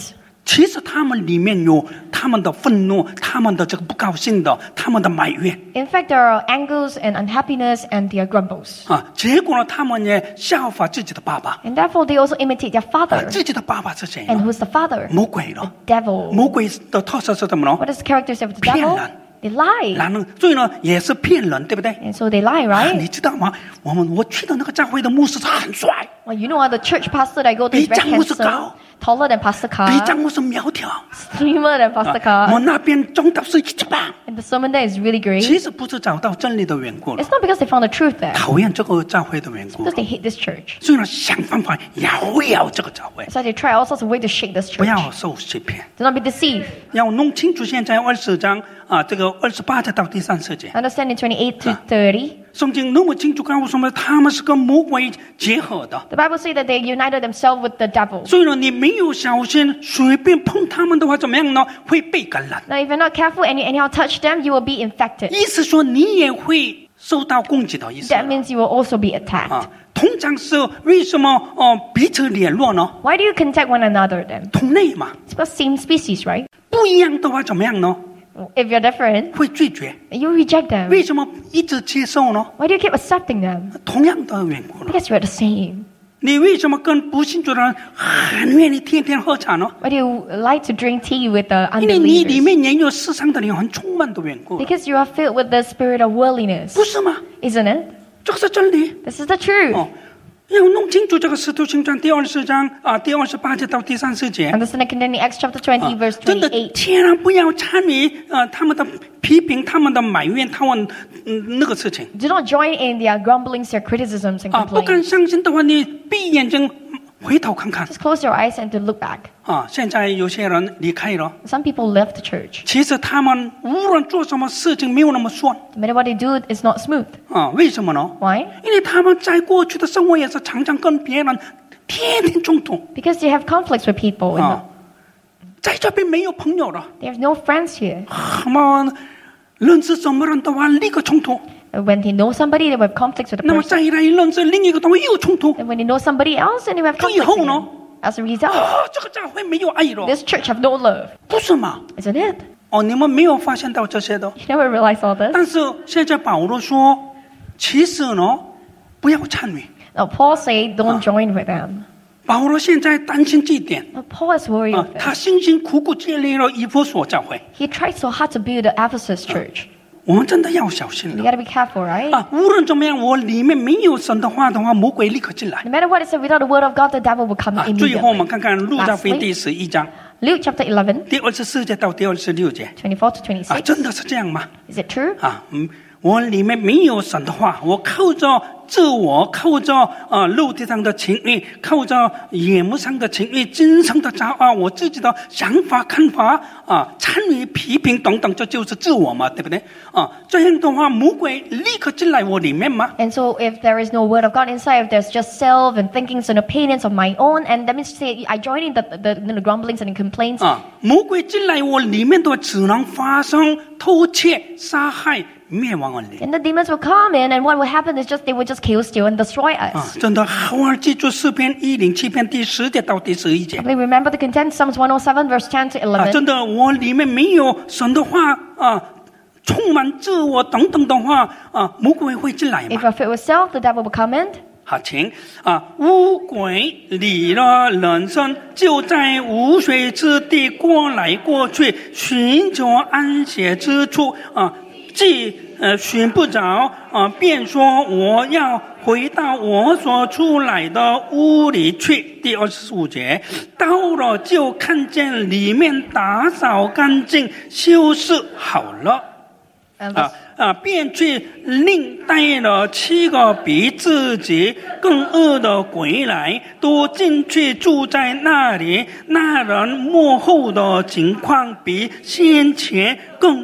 其实他们里面有他们的愤怒，他们的这个不高兴的，他们的埋怨。 In fact, there are angers and unhappiness and there are grumbles. 结果呢，他们也效法自己的爸爸。 And therefore, they also imitate their father. 自己的爸爸是谁 And 呢？ who's the father? 魔鬼了。 Devil. 魔鬼的特色是什么呢？ What is the characteristic of the 骗 devil? 人。 They lie. 然后，所以呢，也是骗人，对不对？ And so they lie, right? 你知道吗？我去的那个教会的牧师很帅， Well, you know what? The church pastor that I go to is very 比詹姆斯 handsome, 高。 taller than Pastor 比 Carr, 詹姆斯苗条。 slimmer than Pastor Carr. 我那边中导是一直棒。 And the sermon there is really great. 其实不是找到真理的缘故了， It's not because they found the truth there. 讨厌这个教会的缘故 Because。they hate this church. 所以呢，想办法摇这个教会， So they try all sorts of ways to shake this 不 church. 要受欺骗。 Do not be deceived. 要弄清楚现在20章这个28节到第30节， Understand in 28 to 30. 圣经那么清楚告诉我们，他们是跟魔鬼结合的。 The Bible says that they united themselves with the devil. 所以呢，你没有小心，随便碰他们的话，怎么样呢？会被感染。 Now, if you're not careful and you anyhow touch them, you will be infected. 意思说，你也会受到攻击的意思。 That means you will also be attacked. 通常是为什么彼此联络呢？ Why do you contact one another then? 同类嘛， It's because same species, right? 不一样的话怎么样呢？ If you're different, 会拒绝。 you reject them. 为什么一直接受呢？ Why do you keep accepting them? 同样的缘故了。 Because you're the same. 你为什么跟不信主的人很愿意天天喝茶呢？ Why do you like to drink tea with the 因为你里 unbelievers? 面也有世上的灵魂充满的缘故， Because you are filled with the spirit of worldliness. 不是吗？ Isn't it? 这个是真理。 This is the truth. 要弄清楚这个《使徒行传》第20章第28节到第30节。 Understand and in Acts chapter 20, verse 真的 28. 千万不要参与他们的批评、他们的埋怨、他们那个事情 Do not join in their grumblings, their criticisms, and 不敢 complaints. 相信的话，你闭眼睛回头看看 Just close your eyes and to look back. 现在有些人离开了， Some people left the church. 其实他们无论做什么事情没有那么顺 No matter what they do, it's not smooth. 为什么呢？ Why? 因为他们在过去的生活也是常常跟别人天天冲突 Because they have conflicts with people. 在这边没有朋友了， They have no friends here. 认识什么人的话立刻冲突， When they know somebody, they will have conflicts with the 那么 person. 再来认识另一个东西又冲突， And when they know somebody else, then they will have 最 conflicts 后 with 呢 them. As a result, 这个教会没有爱了， this church have no love. 不是吗？ Isn't it? 你们没有发现到这些的。 You never realize all this. 但是现在保罗说，其实呢，不要参与。 Now, Paul said, don't join with them. 保罗现在担心这一点 Now, Paul is worried of 他 this. 辛辛苦苦建立了以弗所教会， He tried so hard to build the Ephesus church. 我们真的要小心 You 了 got to be careful, right? 无论怎么样，我里面没有神的话，魔鬼立刻进来 No matter what is said, without the word of God, the devil will come 最后我们 immediately. 看看路加福音第11章 Luke chapter 11, 第24节到第26节 24 to 26. 真的是这样吗？ Is it true? 我里面没有神的话，我靠着自我，靠着肉体上的情欲，靠着眼目上的情欲，精神的骄傲，我自己的想法看法参与批评等等，这就是自我嘛，对不对？这样的话，魔鬼立刻进来我里面吗？ And so if there is no word of God inside, if there's just self and thinkings and opinions of my own, and that means to say I join in the grumblings and the complaints, 魔鬼进来我里面的只能发生偷窃、杀害、灭亡而已。 and the demons will come in, and what will happen is just they will just kill, steal, and destroy us. 真的好好记住诗篇107篇第10节到第11节。 Please remember the content, Psalms 107, verse 10 to 11. 真的，我里面没有神的话充满自我等等的话魔鬼会进来 If 嘛？ you're filled with self, the devil will come in. 好，请乌鬼离了人生，就在无水之地过来过去，寻求安歇之处既寻不着便说我要回到我所出来的屋里去。第25节，到了就看见里面打扫干净，修饰好了。便去另带了7个比自己更恶的鬼来，都进去住在那里。那人幕后的情况比先前更不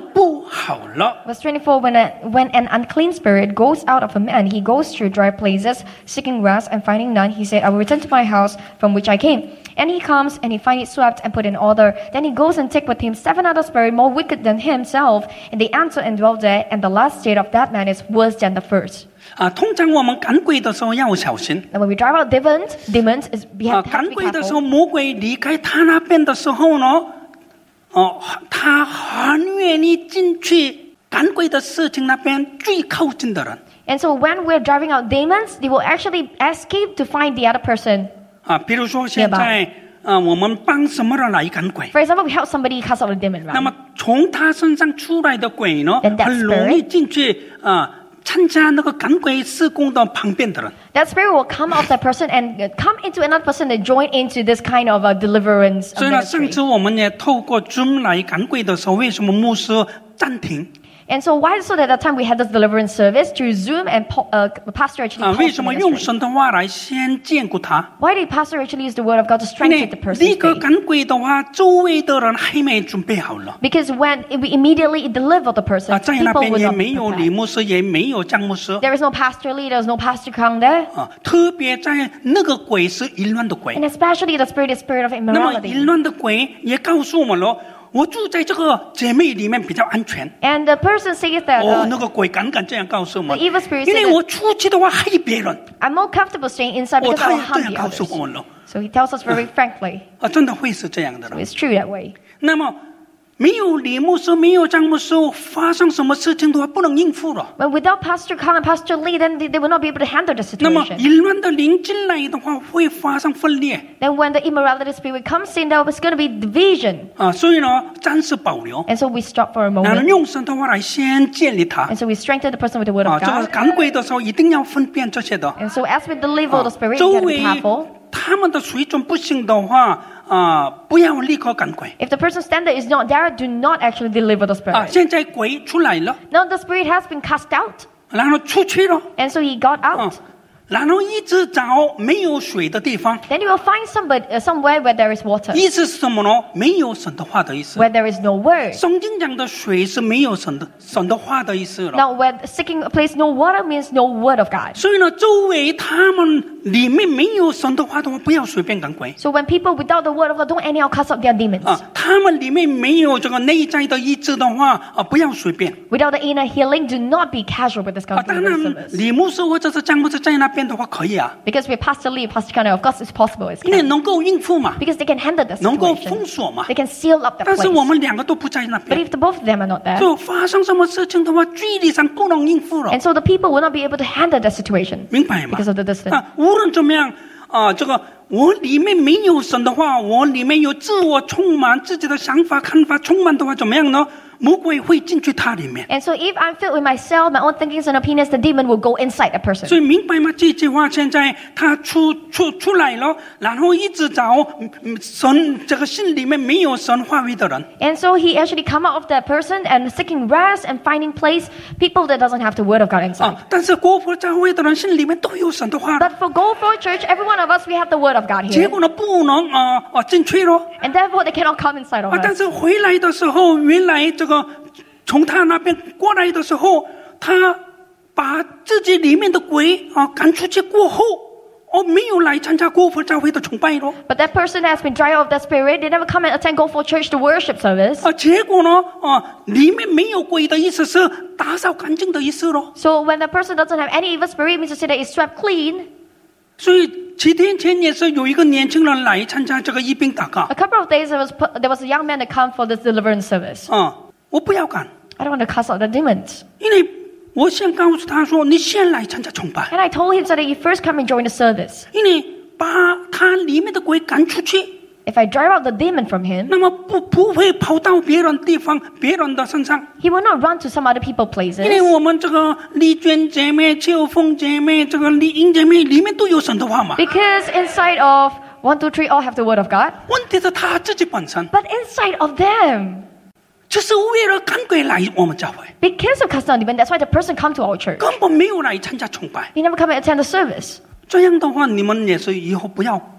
好了。 Verse 24, when an unclean spirit goes out of a man, he goes through dry places, seeking rest and finding none. He said, I will return to my house from which I came. And he comes and he finds it swept and put in order. Then he goes and takes with him 7 other spirits more wicked than himself, and they enter and dwell there. And the last state of that man is worse than the first. 通常我们赶鬼的时候要小心。 Now when we drive out demons, we have to 赶 be 鬼的时候， careful. 魔鬼离开他那边的时候呢，他很愿意进去赶鬼的事情那边最靠近的人。 And so when we're driving out demons, they will actually escape to find the other person. 比如说现在我们帮什么人来赶鬼？ For example, we help somebody cast out a demon, 那么 right? 从他身上出来的鬼呢 Then，that 很容易进去参加那个赶鬼事工的旁边的人。 That spirit will come out of that person and come into another person and join into this kind of a deliverance 所以呢，上 ministry. 次我们也透过 Zoom 来赶鬼的时候，为什么牧师暂停？ And so why so that at that time we had this deliverance service through Zoom and pastor actually 为 paused 什 the 么用 ministry? 神的话来先兼顾他？ Why did pastor actually use the word of God to 因为 strengthen the 立 person's 刻 faith? 赶鬼的话，周围的人还没准备好了。 Because when we immediately deliver the person, 在那 people 边 will 也 not 没 be 有李 prepared. 牧师，也没有张牧师。 There is no pastor Lee, there is no pastor Kang there. 特别在那个鬼是淫乱的鬼。 And especially the spirit is spirit of 那么 immorality. 淫乱的鬼也告诉我们了，我住在这个姐妹里面比较安全。 And the person says that 那个鬼敢这样告诉我们， the evil spirit 因为 said 我出去的话害别人。 I'm more comfortable staying inside because 他 I 也 will 这 harm 样 the 告诉 others. 我们了。 So he tells us very frankly. 真的会是这样的 So 了。 it's true that way. 那么没有李牧师，没有张牧师，发生什么事情的话不能应付了。 But without Pastor Kang and Pastor Lee, then they will not be able to handle the 那么 situation. 淫乱的灵进来的话，会发生分裂 Then when the immorality spirit comes in, there is going to be division. 所以呢，暂时保留， And so we stop for a 然后 moment. 用神的话来先建立它。 And so we strengthen the person with the word of 这个 God. 赶鬼的时候一定要分辨这些的。 And so as we deliver the spirit, 周 we have to be 围 careful. 他们的水准不行的话，不要立刻赶鬼。 If the person's standard is not there, do not actually deliver the spirit. 现在鬼出来了， Now the spirit has been cast out. 然后出去了， And so he got out. 然后一直找没有水的地方。 Then you will find somewhere where there is water, 意思是什么呢？没有神的话的意思。 where there is no word. 圣经讲的水是没有神的话的意思了。 Now, where seeking a place no water means no word of God. 所以呢，周围他们里面没有神的话的话，不要随便赶鬼。 So when people without the word of God don't anyhow cast out their demons. 他们里面没有这个内在的医治的话，不要随便。 Without the inner healing, do not be casual with this kind of 当然 service. 李牧师或者是张牧师在那边的话可以啊， Because with Pastor Lee, Pastor Kanye, of course it's possible. It's 因为 can. 能够应付嘛， Because they can handle the 能够封 situation. 锁嘛。 They can seal up the 但是我 place. 们两个都不在那 But 边， if the both of them are not there, 就发生什么事情的话，距离上不能应付了 and，so the people will not be able to handle the situation 明白吗？ because of the distance. 无论怎么样这个我里面没有神的话，我里面有自我充满自己的想法看法充满的话，怎么样呢？魔鬼会进去他里面。 And so if I'm filled with myself, my own thinkings and opinions, the demon will go inside a person. 所以明白吗？这句话现在他出来了，然后一直找神，这个心里面没有神话语的人。 And so he actually come out of that person and seeking rest and finding place, people that doesn't have the word of God inside. 但是国佛教会的人心里面都有神的话， But for Go For Church, every one of us, we have the word of God 结 here. 果呢不能进去咯。 And therefore they cannot come inside of 但 us. 是回来的时候，原来这个从他那边过来的时候，他把自己里面的鬼赶出去过后，没有来参加国佛教会的崇拜咯。 But that person has been dry of the spirit. They never come and attend Go For Church, the worship service. 结果呢里面没有鬼的意思是打扫干净的意思咯。 So when the person doesn't have any evil spirit, it means to say that it's swept clean. 所以几天前也是有一个年轻人来参加这个一并祷告 A couple of days, there was a young man that come for this deliverance service. 我不要赶， I don't want to cast out the demons. 因为我先告诉他说，你先来参加崇拜， And I told him so that he first come and join the service. 因为把他里面的鬼赶出去， If I drive out the demon from him, 那么不会跑到别人地方、别人的身上。 he will not run to some other people 因为 places. 我们这个丽娟姐妹、秋凤姐妹、这个丽英姐妹里面都有神的话嘛。 Because inside of 1, 2, 3, all have the word of God. 问题是他自己本身 But inside of them, 就是为了赶鬼来我们教会， because of casting out demon, that's why the person come to our church. 根本没有来参加崇拜。 He never come and attend the service. 这样的话，你们也是以后不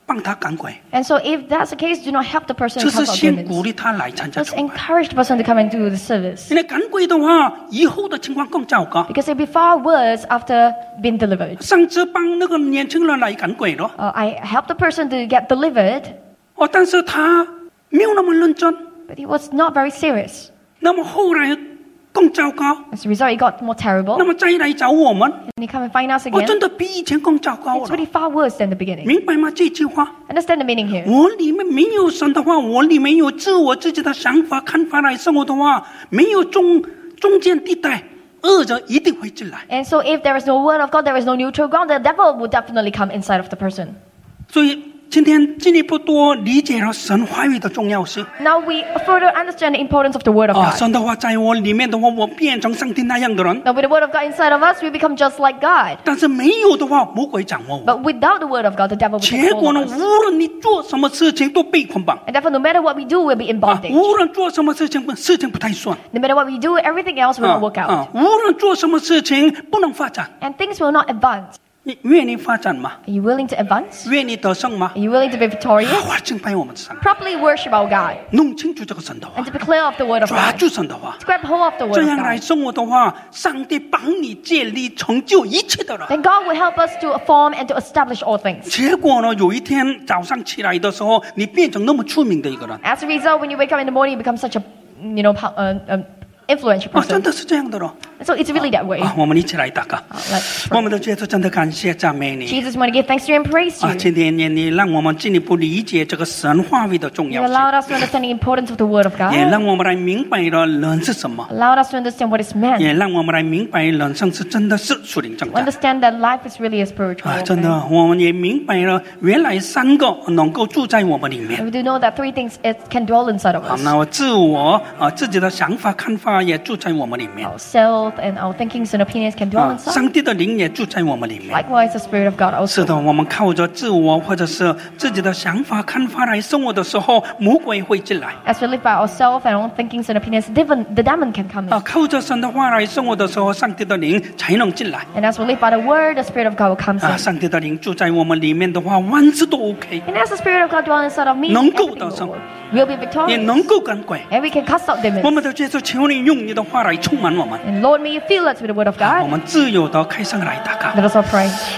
帮他赶鬼， And so if that's the case, do not help the person 这 to 是 cast out 先 demons. 鼓励他来参加 Let's 崇拜。 encourage the person to come and do the service. 因为赶鬼的话，以后的情况更糟糕。 Because it'll be far worse after being delivered. 上次帮那个年轻人来赶鬼了， I helped the person to get delivered, 但是他没有那么认真， but he was not very serious. 那么后来更糟糕， As a result, it got more 那 terrible. 么再来找我们， And he come and find us again. 真的比以前更糟糕 It's 了， really far worse than the beginning. 明白吗？这句话， Understand the meaning here. 我里面没有神的话，我里面有自己的想法、看法来生活的话，没有中间地带，恶者一定会进来。 And so if there is no word of God, there is no neutral ground, the devil will definitely come inside of the person. 所以今天进一步多理解了神话语的重要性。 Now we further understand the importance of the word of God. 神的话在我里面的话，我变成上帝那样的人。 Now with the word of God inside of us, we become just like God. 但是没有的话，魔鬼掌握我。 But without the word of God, the devil will take 结 hold 果呢， of us. 无论你做什么事情都被捆绑。 And therefore, no matter what we do, we'll be in bondage. 无论做什么事情不太顺。 No matter what we do, everything else will not work out. 无论做什么事情不能发展。 And things will not advance. 你愿意发展吗？ Are you willing to advance? 愿意得胜吗？ Are you willing to be victorious? 好好敬拜我们的神， Properly worship our God 弄清楚这个神的话 and，to be clear of the word of 抓 God. 住神的话， To grab hold of the 这 word 样 of 来 God. 生活的话，上帝帮你建立、成就一切的人。 Then God will help us to form and to establish all things. 结果呢，有一天早上起来的时候，你变成那么出名的一个人 As a result, when you wake up in the morning, you become such a, influential 真 person. 的是这样的了。 So it's really that way. 我们一起来祷告。 Let's 我 pray. 们的耶稣真的感谢赞美你 Jesus, we want to give thanks to you and praise you. 今天你让我们进一步理解这个神话语的重 You 要性， allowed us to understand the importance of the word of 也 God. 让我们来明白了人是什么， Allowed us to understand what is meant. 也让我们来明白人生是真的是属灵征战。 Understand that life is really a spiritual 真 warfare. 的，我们也明白了，原来三个能够住在我们里面。 And we do know that three things it can dwell inside of us. 那我自我自己的想法看法也住在我们里面。 Our self and our thinkings and opinions can dwell inside. 上帝的灵也住在我们里面。 Likewise, the Spirit of God 是 also. 的，我们靠着自我或者是自己的想法看法来生活的时候，魔鬼会进来。 As we live by ourselves and our own thinkings and opinions, the demon can come in. 靠着神的话来生活的时候，上帝的灵才能进来。 And as we live by the word, the Spirit of God will come in. 上帝的灵住在我们里面的话，万事都 OK， And as the Spirit of God dwells inside of me, 能够 everything 得胜。 will be 也 victorious. 能够赶鬼。 And we can cast out 我 demons. 们的耶稣，求你用你的话来充满我们， And Lord, may you fill us with the word of 我 God. 们自由的开声来祷告。 Let us all pray.